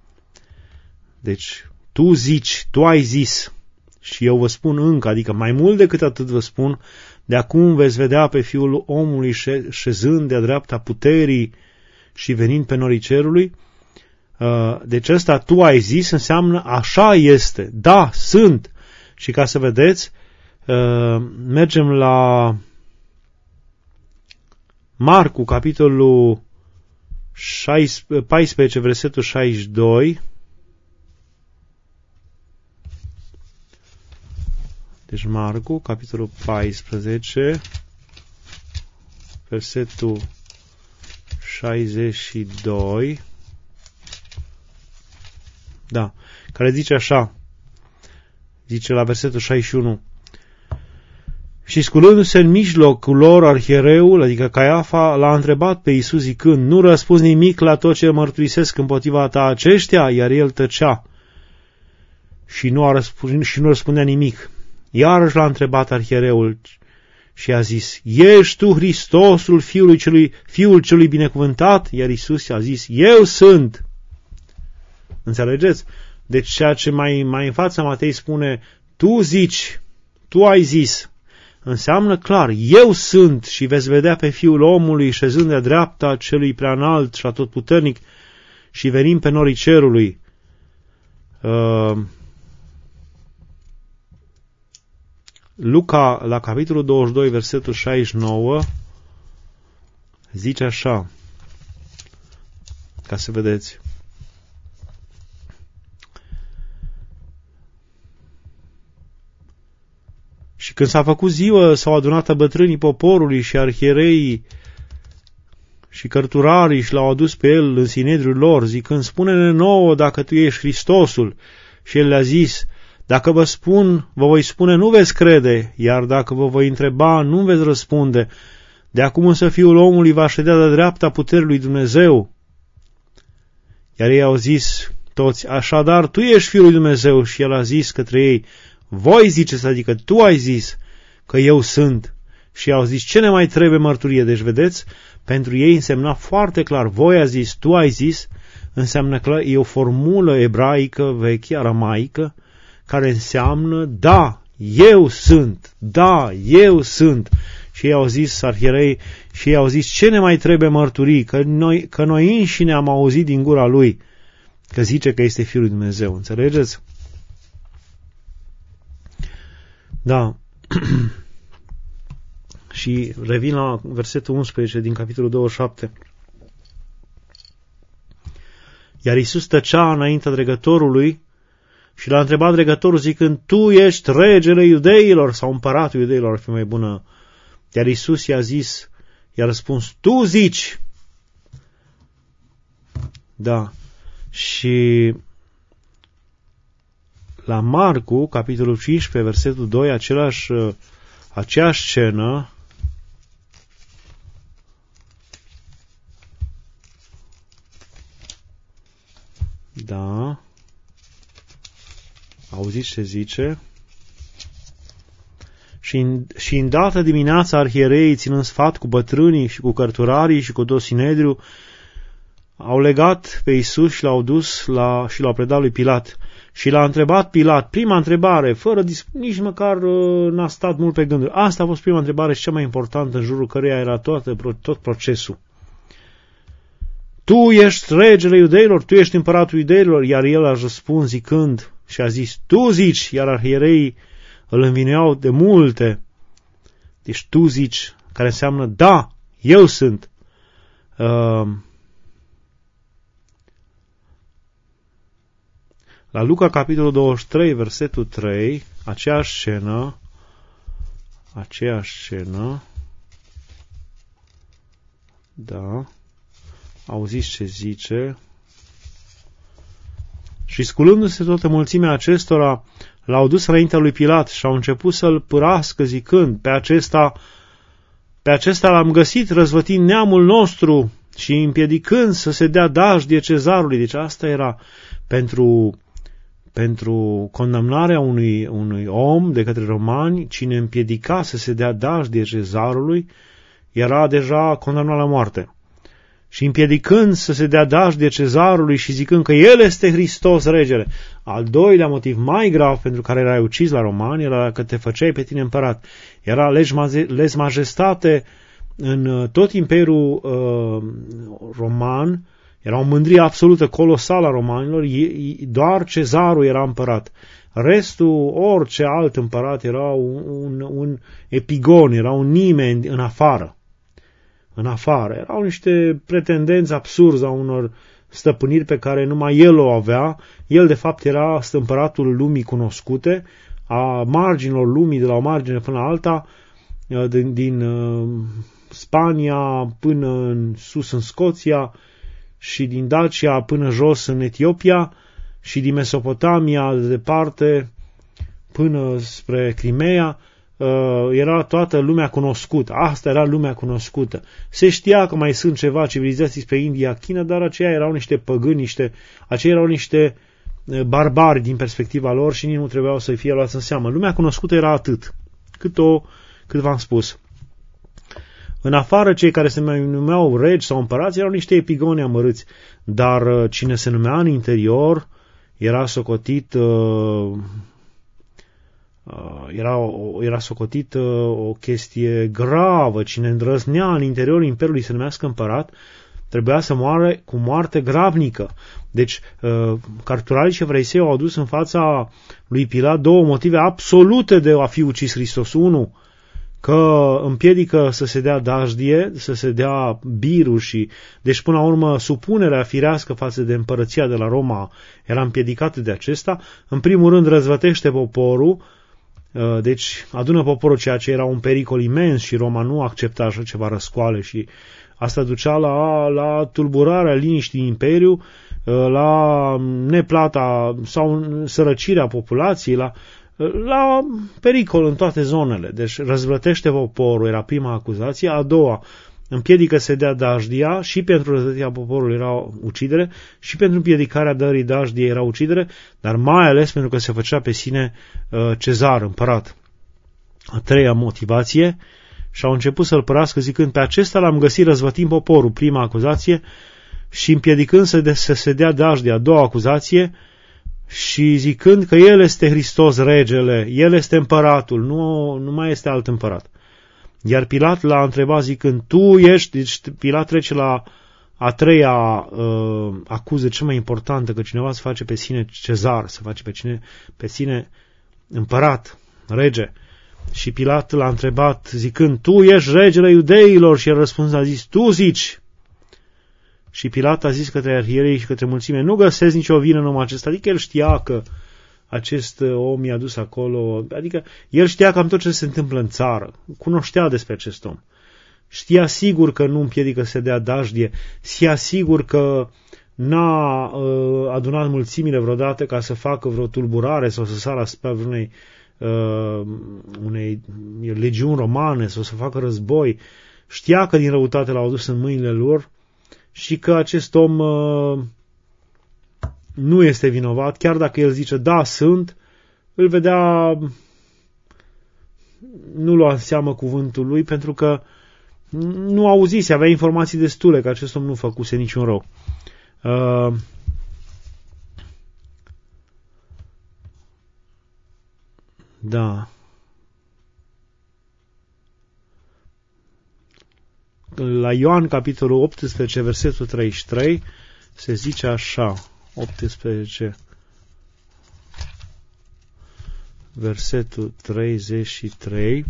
Deci, tu zici, tu ai zis, și eu vă spun încă, adică mai mult decât atât vă spun, de acum veți vedea pe Fiul omului șezând de-a dreapta puterii și venind pe norii cerului. Deci ăsta tu ai zis înseamnă așa este, da, sunt. Și ca să vedeți, mergem la Marcu, capitolul paisprezece, versetul șaizeci și doi. Deci Marcu, capitolul paisprezece, versetul șaizeci și doi. Da, care zice așa. Zice la versetul șaizeci și unu. Și sculându-se în mijlocul lor, arhiereul, adică Caiafa, l-a întrebat pe Iisus zicând, nu răspunzi nimic la tot ce mărturisesc împotriva ta aceștia? Iar el tăcea și nu, a răspund, și nu răspundea nimic. Iarăși l-a întrebat arhiereul și a zis, ești tu Hristosul, Fiul celui, Fiul celui binecuvântat? Iar Iisus a zis, eu sunt. Înțelegeți? Deci ceea ce mai, mai în fața Matei spune, tu zici, tu ai zis, înseamnă clar, eu sunt și veți vedea pe Fiul omului șezând de dreapta celui preanalt și atotputernic și venim pe norii cerului. Uh, Luca, la capitolul douăzeci și doi, versetul șaizeci și nouă, zice așa, ca să vedeți. Și când s-a făcut ziua, s-au adunat bătrânii poporului și arhiereii și cărturarii și l-au adus pe el în sinedriul lor, zicând, spune-ne nouă dacă tu ești Hristosul. Și el le-a zis, dacă vă spun, vă voi spune, nu veți crede, iar dacă vă voi întreba, nu veți răspunde. De acum însă Fiul omului va ședea de dreapta puterii lui Dumnezeu. Iar ei au zis toți, așadar, tu ești Fiul lui Dumnezeu. Și el a zis către ei, voi ziceți, adică tu ai zis că eu sunt. Și au zis, ce ne mai trebuie mărturie? Deci, vedeți, pentru ei însemna foarte clar, voi a zis, tu ai zis, înseamnă că e o formulă ebraică, veche, aramaică, care înseamnă da, eu sunt, da, eu sunt. Și ei au zis, arhierei, și ei au zis, ce ne mai trebuie mărturii? Că noi, că noi înșine am auzit din gura lui că zice că este Fiul lui Dumnezeu. Înțelegeți? Da. Și revin la versetul unsprezece din capitolul douăzeci și șapte. Iar Iisus tăcea înaintea dregătorului și l-a întrebat dregătorul zicând, tu ești regele iudeilor sau împăratul iudeilor, ar fi mai bună. Iar Iisus i-a zis, i-a răspuns, tu zici. Da. Și la Marcu, capitolul cincisprezece, versetul doi, același, aceeași scenă, da, auziți ce zice? Și, în, și îndată dimineața arhiereii, ținând sfat cu bătrânii și cu cărturarii și cu tot Sinedriul, au legat pe Iisus și l-au dus la, și l-au predat lui Pilat. Și l-a întrebat Pilat, prima întrebare, fără nici măcar uh, n-a stat mult pe gânduri. Asta a fost prima întrebare și cea mai importantă, în jurul căreia era tot, tot procesul. Tu ești regele iudeilor, tu ești împăratul iudeilor, iar el a răspuns zicând și a zis, tu zici, iar arhiereii îl învinuiau de multe. Deci tu zici, care înseamnă da, eu sunt. Uh, La Luca, capitolul douăzeci și trei, versetul trei, aceeași scenă, aceeași scenă, da, auziți ce zice, și sculându-se toată mulțimea acestora, l-au dus înaintea lui Pilat și au început să-l pârască zicând, pe acesta, pe acesta l-am găsit răzvătind neamul nostru și împiedicând să se dea dajdie cezarului. Deci asta era pentru... Pentru condamnarea unui, unui om de către romani, cine împiedica să se dea dajdie cezarului, era deja condamnat la moarte. Și împiedicând să se dea dajdie cezarului și zicând că el este Hristos regele. Al doilea motiv mai grav pentru care erai ucis la romani era că te făceai pe tine împărat. Era lez majestate în tot imperiul uh, roman. Era o mândrie absolută, colosală a romanilor, doar cezarul era împărat. Restul, orice alt împărat, era un, un, un epigon, era un nimeni în afară. În afară. Erau niște pretendenți absurzi a unor stăpâniri pe care numai el o avea. El, de fapt, era împăratul lumii cunoscute, a marginilor lumii, de la o margine până la alta, din, din Spania până în sus în Scoția, și din Dacia până jos în Etiopia și din Mesopotamia de departe până spre Crimea, era toată lumea cunoscută. Asta era lumea cunoscută. Se știa că mai sunt ceva civilizații spre India, China, dar aceia erau niște păgâni, niște, aceia erau niște barbari din perspectiva lor și nici nu trebuiau să fie luați în seamă. Lumea cunoscută era atât, cât, o, cât v-am spus. În afară, cei care se mai numeau regi sau împărați erau niște epigoni amărâți, dar cine se numea în interior era socotit, uh, era, era socotit uh, o chestie gravă. Cine îndrăznea în interiorul imperiului să numească împărat, trebuia să moare cu moarte gravnică. Deci, uh, cărturarii și evreisei au adus în fața lui Pilat două motive absolute de a fi ucis Hristos. Unu, că împiedică să se dea dajdie, să se dea birul și, deci până la urmă, supunerea firească față de împărăția de la Roma era împiedicată de acesta. În primul rând răzvătește poporul, deci adună poporul, ceea ce era un pericol imens și Roma nu accepta așa ceva răscoale și asta ducea la, la tulburarea liniștii din imperiu, la neplata sau sărăcirea populației, la la pericol în toate zonele. Deci răzvrătește poporul, era prima acuzație. A doua, împiedică să dea dajdia, și pentru răzvrătirea poporului era ucidere, și pentru împiedicarea dării dajdiei era ucidere, dar mai ales pentru că se făcea pe sine uh, cezar, împărat. A treia motivație, și au început să-l părască zicând, pe acesta l-am găsit răzvătind poporul, prima acuzație, și împiedicând să, de, să se dea Dajdie a doua acuzație și zicând că El este Hristos regele, El este împăratul, nu, nu mai este alt împărat. Iar Pilat l-a întrebat zicând, tu ești, deci Pilat trece la a treia uh, acuză cea mai importantă, că cineva se face pe sine cezar, se face pe, cine, pe sine împărat, rege. Și Pilat l-a întrebat zicând, tu ești regele iudeilor? Și el răspuns a zis, tu zici. Și Pilat a zis către arhierei și către mulțime, nu găsesc nicio vină în omul acesta. Adică el știa că acest om i-a dus acolo, adică el știa cam tot ce se întâmplă în țară, cunoștea despre acest om. Știa sigur că nu împiedică să dea Dajdie, știa sigur că n-a uh, adunat mulțimile vreodată ca să facă vreo tulburare sau să sară asupra unei, uh, unei legiuni romane sau să facă război. Știa că din răutate l-au dus în mâinile lor și că acest om uh, nu este vinovat, chiar dacă el zice, da, sunt, îl vedea, nu lua în seamă cuvântul lui, pentru că nu auzise, avea informații destule că acest om nu făcuse niciun rău. Uh, da. La Ioan, capitolul optsprezece, versetul treizeci și trei, se zice așa, optsprezece, versetul treizeci și trei,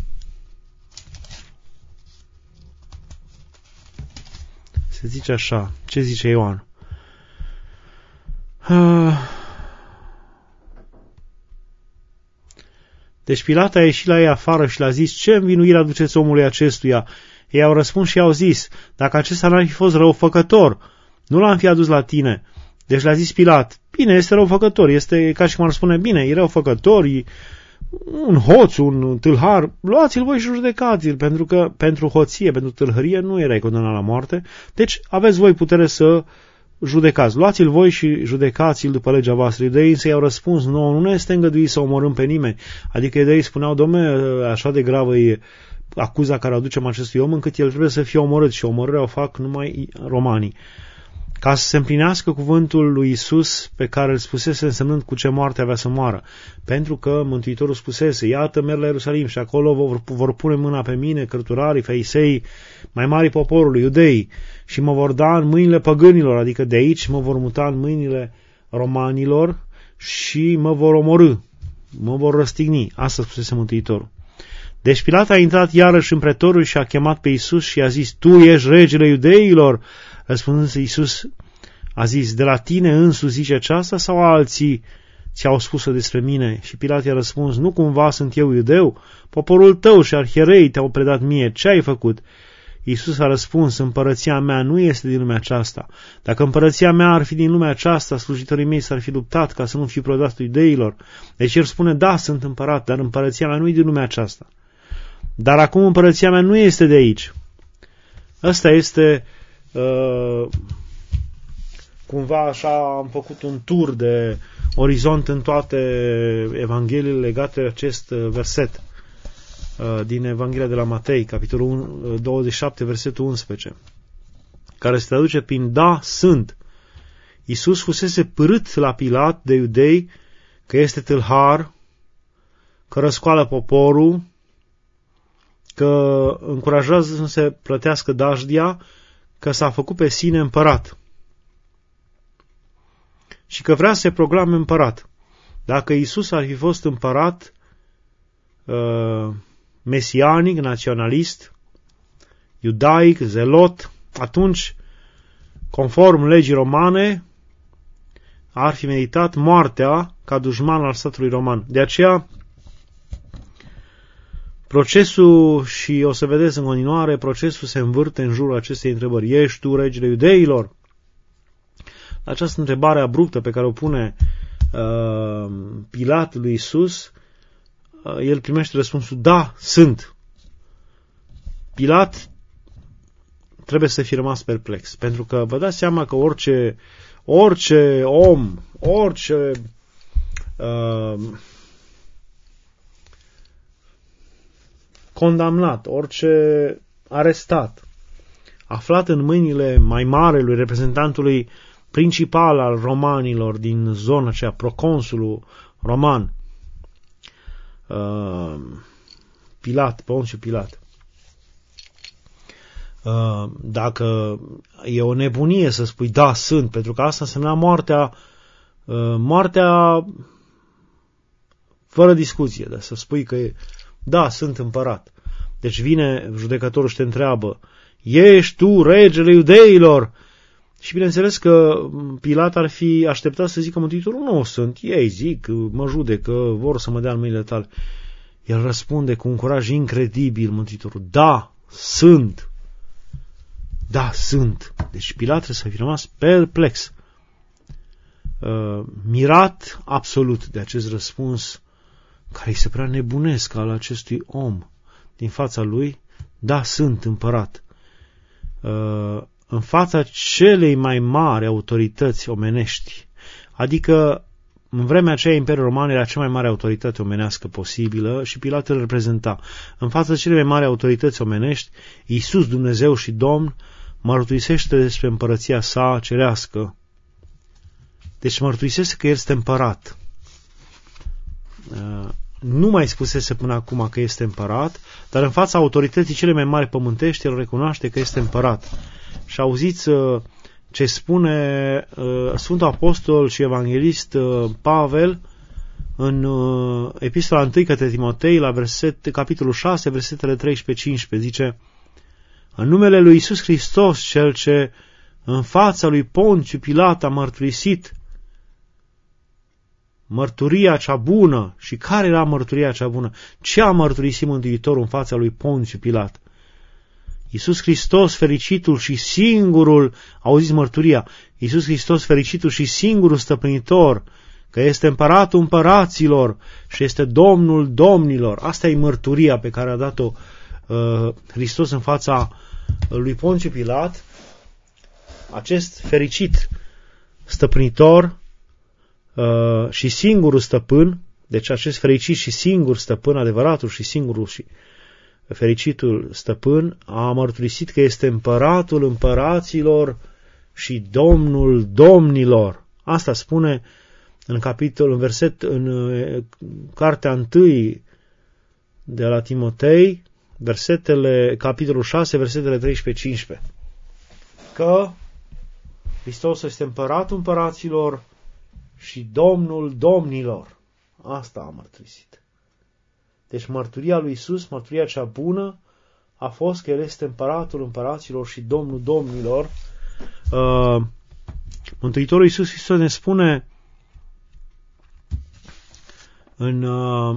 se zice așa, ce zice Ioan? Deci Pilat a ieșit la ei afară și le-a zis, ce învinuire aduceți omului acestuia? Ei au răspuns și i-au zis, dacă acesta n-ar fi fost răufăcător, nu l-am fi adus la tine. Deci le-a zis Pilat, bine, este răufăcător, este ca și cum ar spune, bine, e răufăcător, e un hoț, un tâlhar, luați-l voi și judecați-l, pentru că pentru hoție, pentru tâlhărie nu erai condamnat la moarte, deci aveți voi putere să judecați. Luați-l voi și judecați-l după legea voastră. Iudeii însă i-au răspuns, nu, nu ne este îngăduit să omorâm pe nimeni. Adică iudeii spuneau, dom'le, așa de gravă e acuza care aducem acestui om, încât el trebuie să fie omorât și omorârea o fac numai romanii. Ca să se împlinească cuvântul lui Isus pe care îl spusese însemnând cu ce moarte avea să moară. Pentru că Mântuitorul spusese, iată merg la Ierusalim și acolo vor, vor pune mâna pe mine, cărturarii, farisei, mai mari poporului, iudeii, și mă vor da în mâinile păgânilor, adică de aici mă vor muta în mâinile romanilor și mă vor omorâ, mă vor răstigni. Asta spusese Mântuitorul. Deci Pilat a intrat iarăși în pretoriu și a chemat pe Iisus și a zis, tu ești regele iudeilor? Răspunzând Iisus a zis, de la tine însuți zice aceasta sau alții ți-au spus-o despre mine? Și Pilat i-a răspuns, nu cumva sunt eu iudeu? Poporul tău și arhierei te-au predat mie, ce ai făcut? Iisus a răspuns, împărăția mea nu este din lumea aceasta. Dacă împărăția mea ar fi din lumea aceasta, slujitorii mei s-ar fi luptat ca să nu fiu prodat iudeilor. Deci el spune, da, sunt împărat, dar împărăția mea nu e din lumea aceasta. Dar acum împărăția mea nu este de aici. Ăsta este, uh, cumva așa, am făcut un tur de orizont în toate evangheliile legate de acest verset uh, din Evanghelia de la Matei, capitolul douăzeci și șapte, versetul unsprezece, care se traduce prin da, sunt. Iisus fusese pârât la Pilat de iudei că este tâlhar, că răscoală poporul, că încurajează să se plătească dajdia, că s-a făcut pe sine împărat și că vrea să se proclame împărat. Dacă Iisus ar fi fost împărat uh, mesianic, naționalist, iudaic, zelot, atunci, conform legii romane, ar fi meritat moartea ca dușman al statului roman. De aceea, procesul, și o să vedeți în continuare, procesul se învârte în jurul acestei întrebări. Ești tu regele iudeilor? Această întrebare abruptă pe care o pune uh, Pilat lui Iisus, uh, el primește răspunsul, da, sunt. Pilat trebuie să fie rămas perplex, pentru că vă dați seama că orice, orice om, orice uh, condamnat, orice arestat, aflat în mâinile mai marelui, reprezentantului principal al romanilor din zona aceea, proconsulul roman, uh, Pilat, Ponțiu Pilat. Uh, dacă e o nebunie să spui da, sunt, pentru că asta însemna moartea, uh, moartea fără discuție, dar să spui că da, sunt împărat. Deci vine judecătorul și te întreabă, ești tu regele iudeilor? Și bineînțeles că Pilat ar fi așteptat să zică Mântuitorul, nu sunt, ei zic, mă judecă, vor să mă dea în mâinile tale. El răspunde cu un curaj incredibil, Mântuitorul, da, sunt. Da, sunt. Deci Pilat trebuie să fi rămas perplex, uh, mirat absolut de acest răspuns care îi se prea nebunesc al acestui om din fața lui, da, sunt împărat. Uh, în fața celei mai mari autorități omenești, adică în vremea aceea Imperiul Roman era cea mai mare autoritate omenească posibilă și Pilat îl reprezenta. În fața celei mai mari autorități omenești, Iisus, Dumnezeu și Domn, mărturisește despre împărăția sa cerească. Deci mărturisește că El este împărat. Nu mai spusese până acum că este împărat, dar în fața autorității cele mai mari pământești, El recunoaște că este împărat. Și auziți ce spune Sfântul Apostol și Evanghelist Pavel în Epistola întâi către Timotei, la verset, capitolul șase, versetele treisprezece cincisprezece, zice: în numele lui Iisus Hristos, Cel ce în fața lui Ponțiu Pilat a mărturisit mărturia cea bună. Și care era mărturia cea bună? Ce a mărturisit Mântuitorul în fața lui Ponțiu Pilat? Iisus Hristos, fericitul și singurul, auziți mărturia, Iisus Hristos, fericitul și singurul stăpânitor, că este împăratul împăraților și este Domnul domnilor. Asta e mărturia pe care a dat-o uh, Hristos în fața lui Ponțiu Pilat. Acest fericit stăpânitor uh, și singurul stăpân, deci acest fericit și singur stăpân, adevăratul și singurul și fericitul stăpân, a mărturisit că este împăratul împăraților și Domnul domnilor. Asta spune în capitol, în verset, în cartea întâi de la Timotei, versetele, capitolul șase, versetele treisprezece cincisprezece. Că Hristos este împăratul împăraților și Domnul domnilor. Asta a mărturisit. Deci mărturia lui Iisus, mărturia cea bună, a fost că El este împăratul împăraților și Domnul domnilor. Uh, Mântuitorul Iisus Hristos ne spune în uh,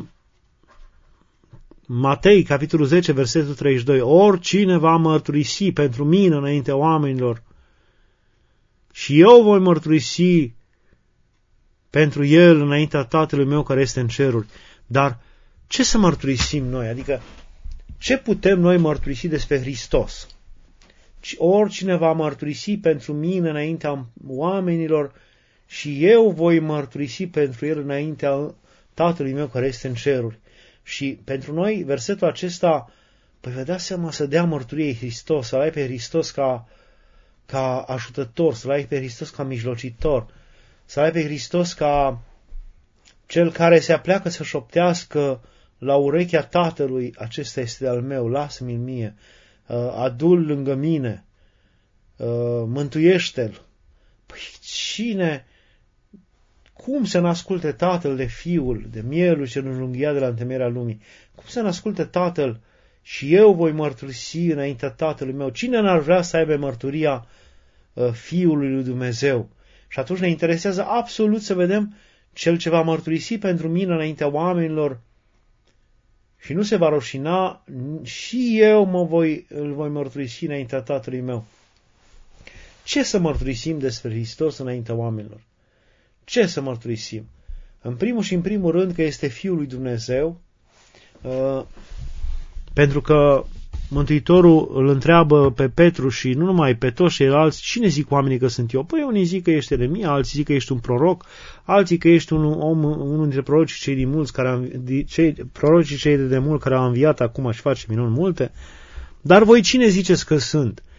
Matei, capitolul zece, versetul treizeci și doi, oricine va mărturisi pentru mine înaintea oamenilor și eu voi mărturisi pentru el înaintea Tatălui meu care este în ceruri. Dar ce să mărturisim noi? Adică, ce putem noi mărturisi despre Hristos? Oricine va mărturisi pentru mine înaintea oamenilor și eu voi mărturisi pentru el înaintea Tatălui meu care este în ceruri. Și pentru noi, versetul acesta, păi vă dați seama, să dea mărturie Hristos, să-L ai pe Hristos ca, ca ajutător, să-L ai pe Hristos ca mijlocitor, să-L ai pe Hristos ca cel care se apleacă să șoptească la urechea Tatălui, acesta este al meu, lasă-mi-l mie, adu-l lângă mine, mântuiește-l. Păi cine, cum să n-asculte Tatăl de Fiul, de mielul cel înjunghiat de la întemeierea lumii? Cum să n-asculte Tatăl și eu voi mărturisi înaintea Tatălui meu? Cine n-ar vrea să aibă mărturia Fiului lui Dumnezeu? Și atunci ne interesează absolut să vedem cel ce va mărturisi pentru mine înaintea oamenilor și nu se va rușina, și eu mă voi, îl voi mărturisi înaintea Tatălui meu. Ce să mărturisim despre Hristos înaintea oamenilor? Ce să mărturisim? În primul și în primul rând că este Fiul lui Dumnezeu, uh, pentru că Mântuitorul îl întreabă pe Petru și nu numai pe toți ceilalți, cine zic oamenii că sunt eu? Păi unii zic că ești Ieremia, alții zic că ești un proroc, alții că ești un om, unul dintre prorocii cei de mulți, care a, cei, prorocii cei de mult care au înviat acum și face minuni multe. Dar voi cine ziceți că sunt?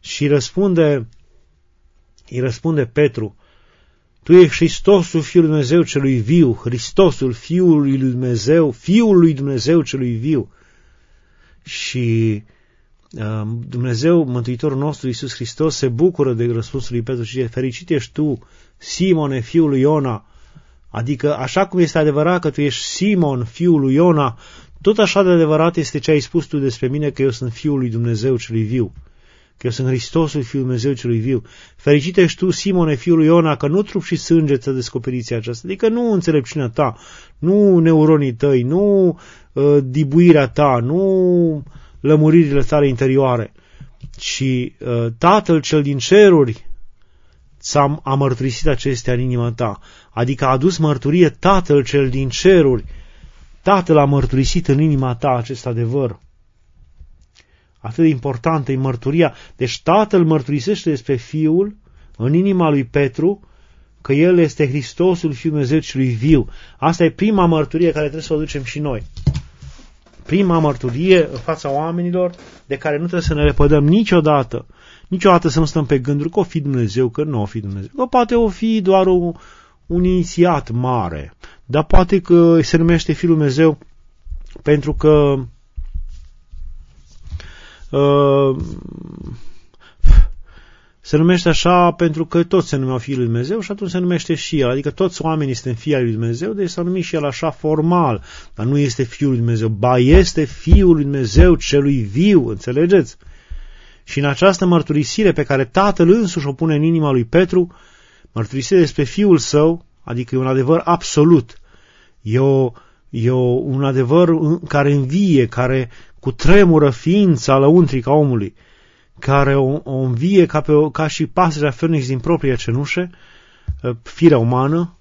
Și răspunde, îi răspunde Petru, tu ești Hristosul Fiul lui Dumnezeu celui viu, Hristosul Fiul lui Dumnezeu, Fiul lui Dumnezeu celui viu. Și uh, Dumnezeu, Mântuitorul nostru Iisus Hristos, se bucură de răspunsul lui Petru și zice, fericit ești tu, Simone, fiul lui Iona. Adică, așa cum este adevărat că tu ești Simon, fiul lui Iona, tot așa de adevărat este ce ai spus tu despre mine, că eu sunt Fiul lui Dumnezeu celui viu. Că eu sunt Hristosul Fiul lui Dumnezeu celui viu. Fericit ești tu, Simone, fiul lui Iona, că nu trup și sânge ți-a descoperit aceasta. Adică nu înțelepciunea ta, nu neuronii tăi, nu uh, dibuirea ta, nu lămuririle tale interioare, ci uh, Tatăl cel din ceruri ți-a a mărturisit acestea în inima ta. Adică a adus mărturie Tatăl cel din ceruri. Tatăl a mărturisit în inima ta acest adevăr. Atât de importantă e mărturia. Deci Tatăl mărturisește despre Fiul în inima lui Petru că El este Hristosul Fiul Dumnezeu celui viu. Asta e prima mărturie care trebuie să o ducem și noi. Prima mărturie în fața oamenilor de care nu trebuie să ne lepădăm niciodată. Niciodată să nu stăm pe gânduri că o fi Dumnezeu, că nu o fi Dumnezeu. Că poate o fi doar o, un inițiat mare. Dar poate că se numește Fiul Dumnezeu pentru că Uh, se numește așa pentru că toți se numeau Fiul lui Dumnezeu și atunci se numește și El. Adică toți oamenii sunt Fii ai lui Dumnezeu, deci s-a numit și El așa formal. Dar nu este Fiul lui Dumnezeu, ba este Fiul lui Dumnezeu celui viu, înțelegeți? Și în această mărturisire pe care Tatăl însuși o pune în inima lui Petru, mărturisire despre Fiul Său, adică e un adevăr absolut. E, o, e o, un adevăr care învie, care cu tremură ființa lăuntrică a omului, care o, o învie ca, pe o, ca și pasărea Fenix din propria cenușă, firea umană.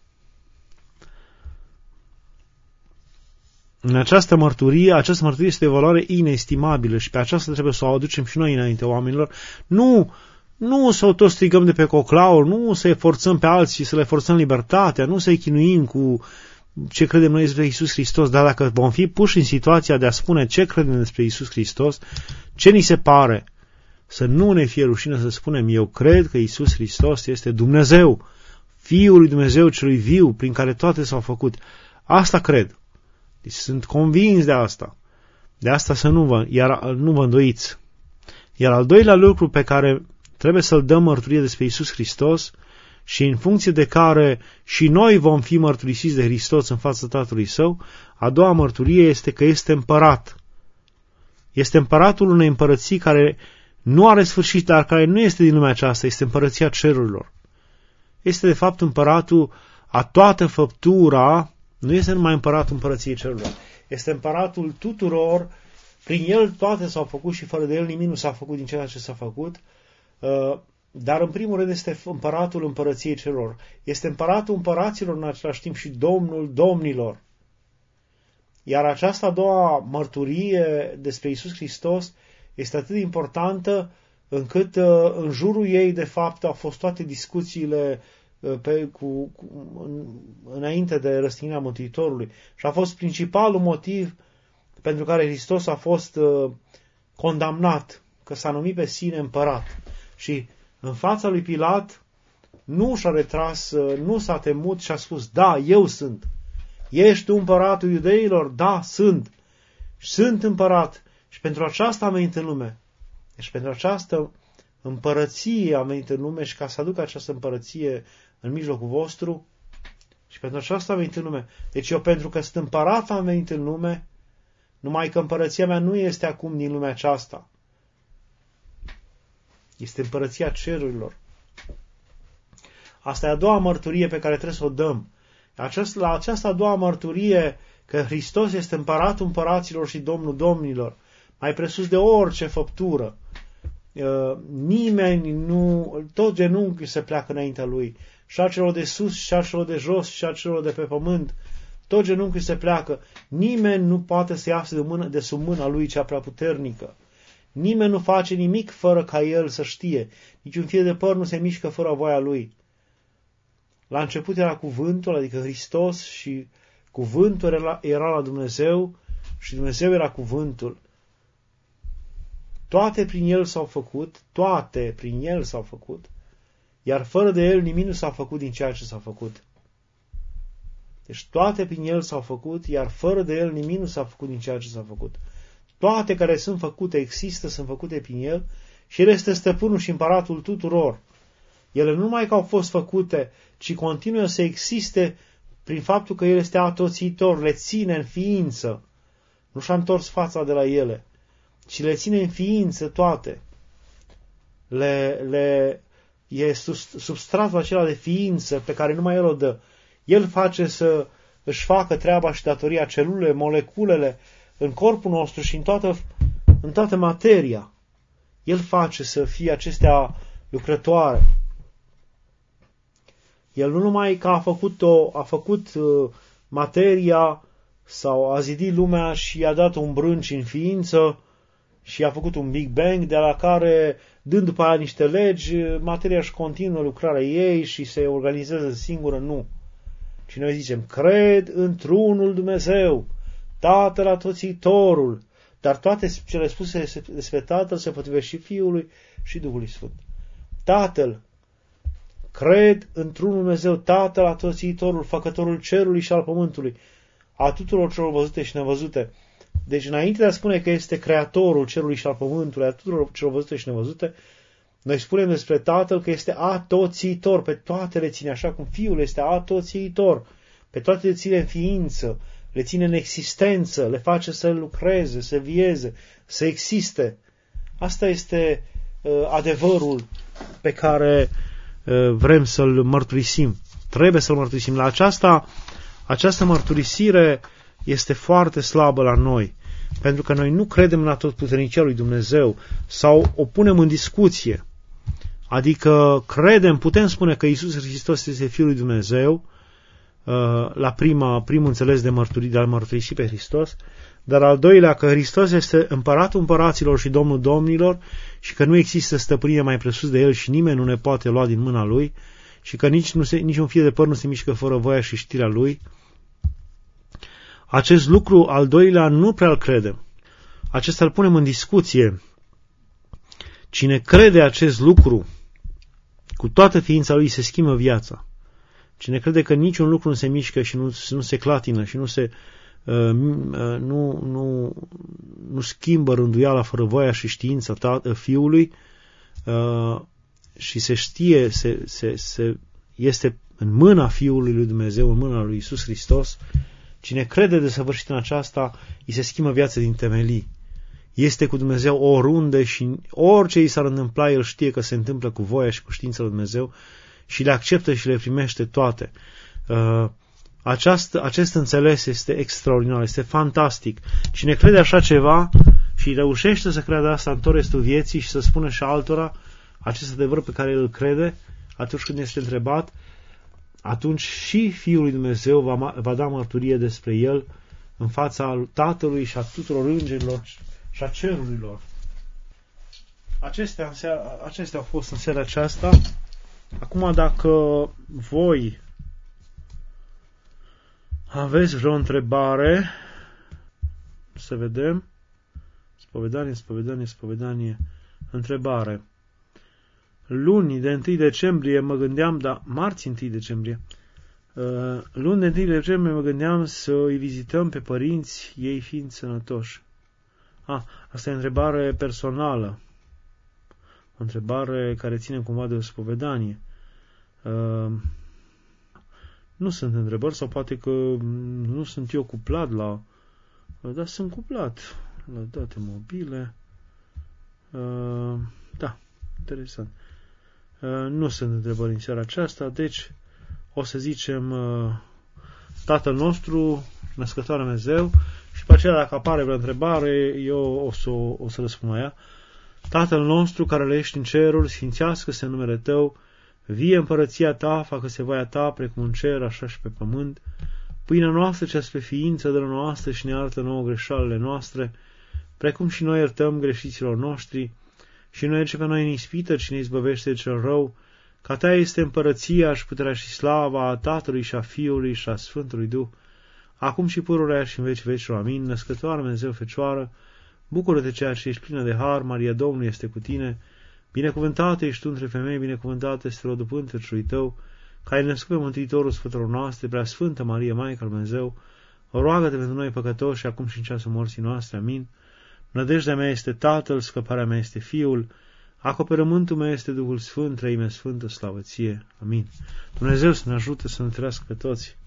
În această mărturie, această mărturie este de valoare inestimabilă și pe aceasta trebuie să o aducem și noi înainte oamenilor. Nu, nu să o tot strigăm de pe coclauri, nu să forțăm pe alții și să le forțăm libertatea, nu să-i chinuim cu ce credem noi despre Iisus Hristos, dar dacă vom fi puși în situația de a spune ce credem despre Iisus Hristos, ce ni se pare, să nu ne fie rușine să spunem, eu cred că Iisus Hristos este Dumnezeu, Fiul lui Dumnezeu celui viu, prin care toate s-au făcut. Asta cred. Deci sunt convins de asta. De asta să nu vă, iar, nu vă îndoiți. Iar al doilea lucru pe care trebuie să-l dăm mărturie despre Iisus Hristos și în funcție de care și noi vom fi mărturisiți de Hristos în fața Tatălui Său, a doua mărturie este că este împărat. Este împăratul unei împărății care nu are sfârșit, dar care nu este din lumea aceasta, este împărăția cerurilor. Este de fapt împăratul a toată făptura, nu este numai împăratul împărăției cerurilor, este împăratul tuturor, prin el toate s-au făcut și fără de el nimic nu s-a făcut din ceea ce s-a făcut, dar în primul rând este împăratul împărăției cerurilor. Este împăratul împăraților în același timp și domnul domnilor. Iar această a doua mărturie despre Iisus Hristos este atât de importantă încât în jurul ei, de fapt, au fost toate discuțiile pe, cu, cu, în, înainte de răstignirea Mântuitorului. Și a fost principalul motiv pentru care Hristos a fost uh, condamnat, că s-a numit pe sine împărat. Și în fața lui Pilat nu și-a retras, uh, nu s-a temut și a spus, da, eu sunt. Ești tu împăratul iudeilor? Da, sunt. Sunt împărat. Și pentru aceasta am venit în lume. Deci pentru această împărăție am venit în lume și ca să aduc această împărăție în mijlocul vostru și pentru aceasta am venit în lume. Deci eu pentru că sunt împărat am venit în lume, numai că împărăția mea nu este acum din lumea aceasta. Este împărăția cerurilor. Asta e a doua mărturie pe care trebuie să o dăm. Aceast, la această a doua mărturie că Hristos este împăratul împăraților și domnul domnilor, mai presus de orice făptură, nimeni nu, tot genunchiul se pleacă înaintea lui, și a celor de sus, și a celor de jos, și a celor de pe pământ, tot genunchiul se pleacă. Nimeni nu poate să iasă de, mână, de sub mâna lui cea prea puternică. Nimeni nu face nimic fără ca el să știe. Niciun fir de păr nu se mișcă fără voia lui. La început era cuvântul, adică Hristos, și cuvântul era, era la Dumnezeu și Dumnezeu era cuvântul. toate prin El s-au făcut, toate prin El s-au făcut, iar fără de El nimic nu s-a făcut din ceea ce s-a făcut. Deci toate prin El s-au făcut, iar fără de El nimic nu s-a făcut din ceea ce s-a făcut. Toate care sunt făcute, există, sunt făcute prin El și El este stăpânul și împăratul tuturor. Ele nu numai că au fost făcute, ci continuă să existe prin faptul că El este atoțitor, le ține în ființă. Nu și-a întors fața de la ele, ci le ține în ființă toate. Le, le, e substratul acela de ființă pe care numai El o dă. El face să își facă treaba și datoria celulele, moleculele în corpul nostru și în toată, în toată materia. El face să fie acestea lucrătoare. El nu numai că a făcut, o, a făcut uh, materia sau a zidit lumea și i-a dat un brânci în ființă și a făcut un Big Bang de la care, dând după aia niște legi, materia își continuă lucrarea ei și se organizează singură, nu. Și noi zicem, cred într-unul Dumnezeu, Tatăl Atoțitorul, dar toate cele spuse despre Tatăl se potrivesc și Fiului și Duhului Sfânt. Tatăl, cred într-unul Dumnezeu, Tatăl Atoțitorul, Făcătorul cerului și al pământului, a tuturor celor văzute și nevăzute. Deci, înainte de a spune că este Creatorul cerului și al pământului, a tuturor celor văzute și nevăzute, noi spunem despre Tatăl că este atoțitor, pe toate le ține, așa cum Fiul este atoțitor, pe toate le ține în ființă, le ține în existență, le face să lucreze, să vieze, să existe. Asta este uh, adevărul pe care uh, vrem să-l mărturisim. Trebuie să-l mărturisim. La aceasta, această mărturisire este foarte slabă la noi, pentru că noi nu credem în atotputernicia lui Dumnezeu sau o punem în discuție. Adică credem, putem spune că Iisus Hristos este Fiul lui Dumnezeu, la prima, primul înțeles de mărturii, de a mărturisi pe Hristos, dar al doilea că Hristos este împăratul împăraților și Domnul domnilor și că nu există stăpânire mai presus de El și nimeni nu ne poate lua din mâna Lui și că nici, nu se, nici un fir de păr nu se mișcă fără voia și știrea Lui. Acest lucru al doilea nu prea îl credem. Acesta îl punem în discuție. Cine crede acest lucru, cu toată ființa lui se schimbă viața. Cine crede că niciun lucru nu se mișcă și nu, nu se clatină și nu se uh, nu, nu, nu schimbă rânduiala fără voia și știința ta, Fiului uh, și se știe, se, se, se, este în mâna Fiului lui Dumnezeu, în mâna lui Iisus Hristos, cine crede desăvârșit în aceasta, îi se schimbă viața din temelii. Este cu Dumnezeu oriunde și orice îi s-ar întâmpla, el știe că se întâmplă cu voia și cu știința lui Dumnezeu și le acceptă și le primește toate. Aceast, acest înțeles este extraordinar, este fantastic. Cine crede așa ceva și reușește să creadă asta în tot restul vieții și să spună și altora acest adevăr pe care îl crede, atunci când este întrebat, atunci și Fiul lui Dumnezeu va, va da mărturie despre El în fața Tatălui și a tuturor îngerilor și a cerurilor. Acestea, acestea au fost în seara aceasta. Acum, dacă voi aveți vreo întrebare, să vedem. Spovedanie, spovedanie, spovedanie. Întrebare. Luni de întâi decembrie mă gândeam, da, marți întâi decembrie, uh, luni de întâi decembrie mă gândeam să îi vizităm pe părinți, ei fiind sănătoși. Ah, asta e o întrebare personală. O întrebare care ține cumva de o spovedanie. Uh, nu sunt întrebări, sau poate că nu sunt eu cuplat la... Da, sunt cuplat la date mobile. Uh, da, interesant. Uh, nu sunt întrebări în seara aceasta, deci o să zicem uh, Tatăl nostru, născătoare Dumnezeu, și pe aceea dacă apare vreo întrebare, eu o să, o să răspund la ea. Tatăl nostru care le ești în cerul, sfințească-se numele Tău, vie împărăția Ta, facă-se voia Ta, precum în cer, așa și pe pământ. Pâinea noastră cea spre ființă dă noastră și ne iartă nouă greșalele noastre, precum și noi iertăm greșiților noștri, și nu duce pe noi în ispită, ci ne izbăvește de cel rău, că a Ta este împărăția și puterea și slava a Tatălui și a Fiului și a Sfântului Duh, acum și pururea și în veci vecilor. Amin. Născătoare Dumnezeu Fecioară, Bucură-te, ceea ce ești plină de har, Maria Domnului este cu tine, binecuvântată ești tu între femei, binecuvântată este rodul pântecelui tău, care ai născut pe Mântuitorul Sfântelor noastre, prea Sfântă Marie, Maica lui Dumnezeu, roagă-te pentru noi păcătoși și acum și în ceasul morții noastre. Amin. Nădejdea mea este Tatăl, scăparea mea este Fiul, acoperământul meu este Duhul Sfânt, Treimea Sfântă, slavă ție. Amin. Dumnezeu să ne ajute să ne întărească pe toți.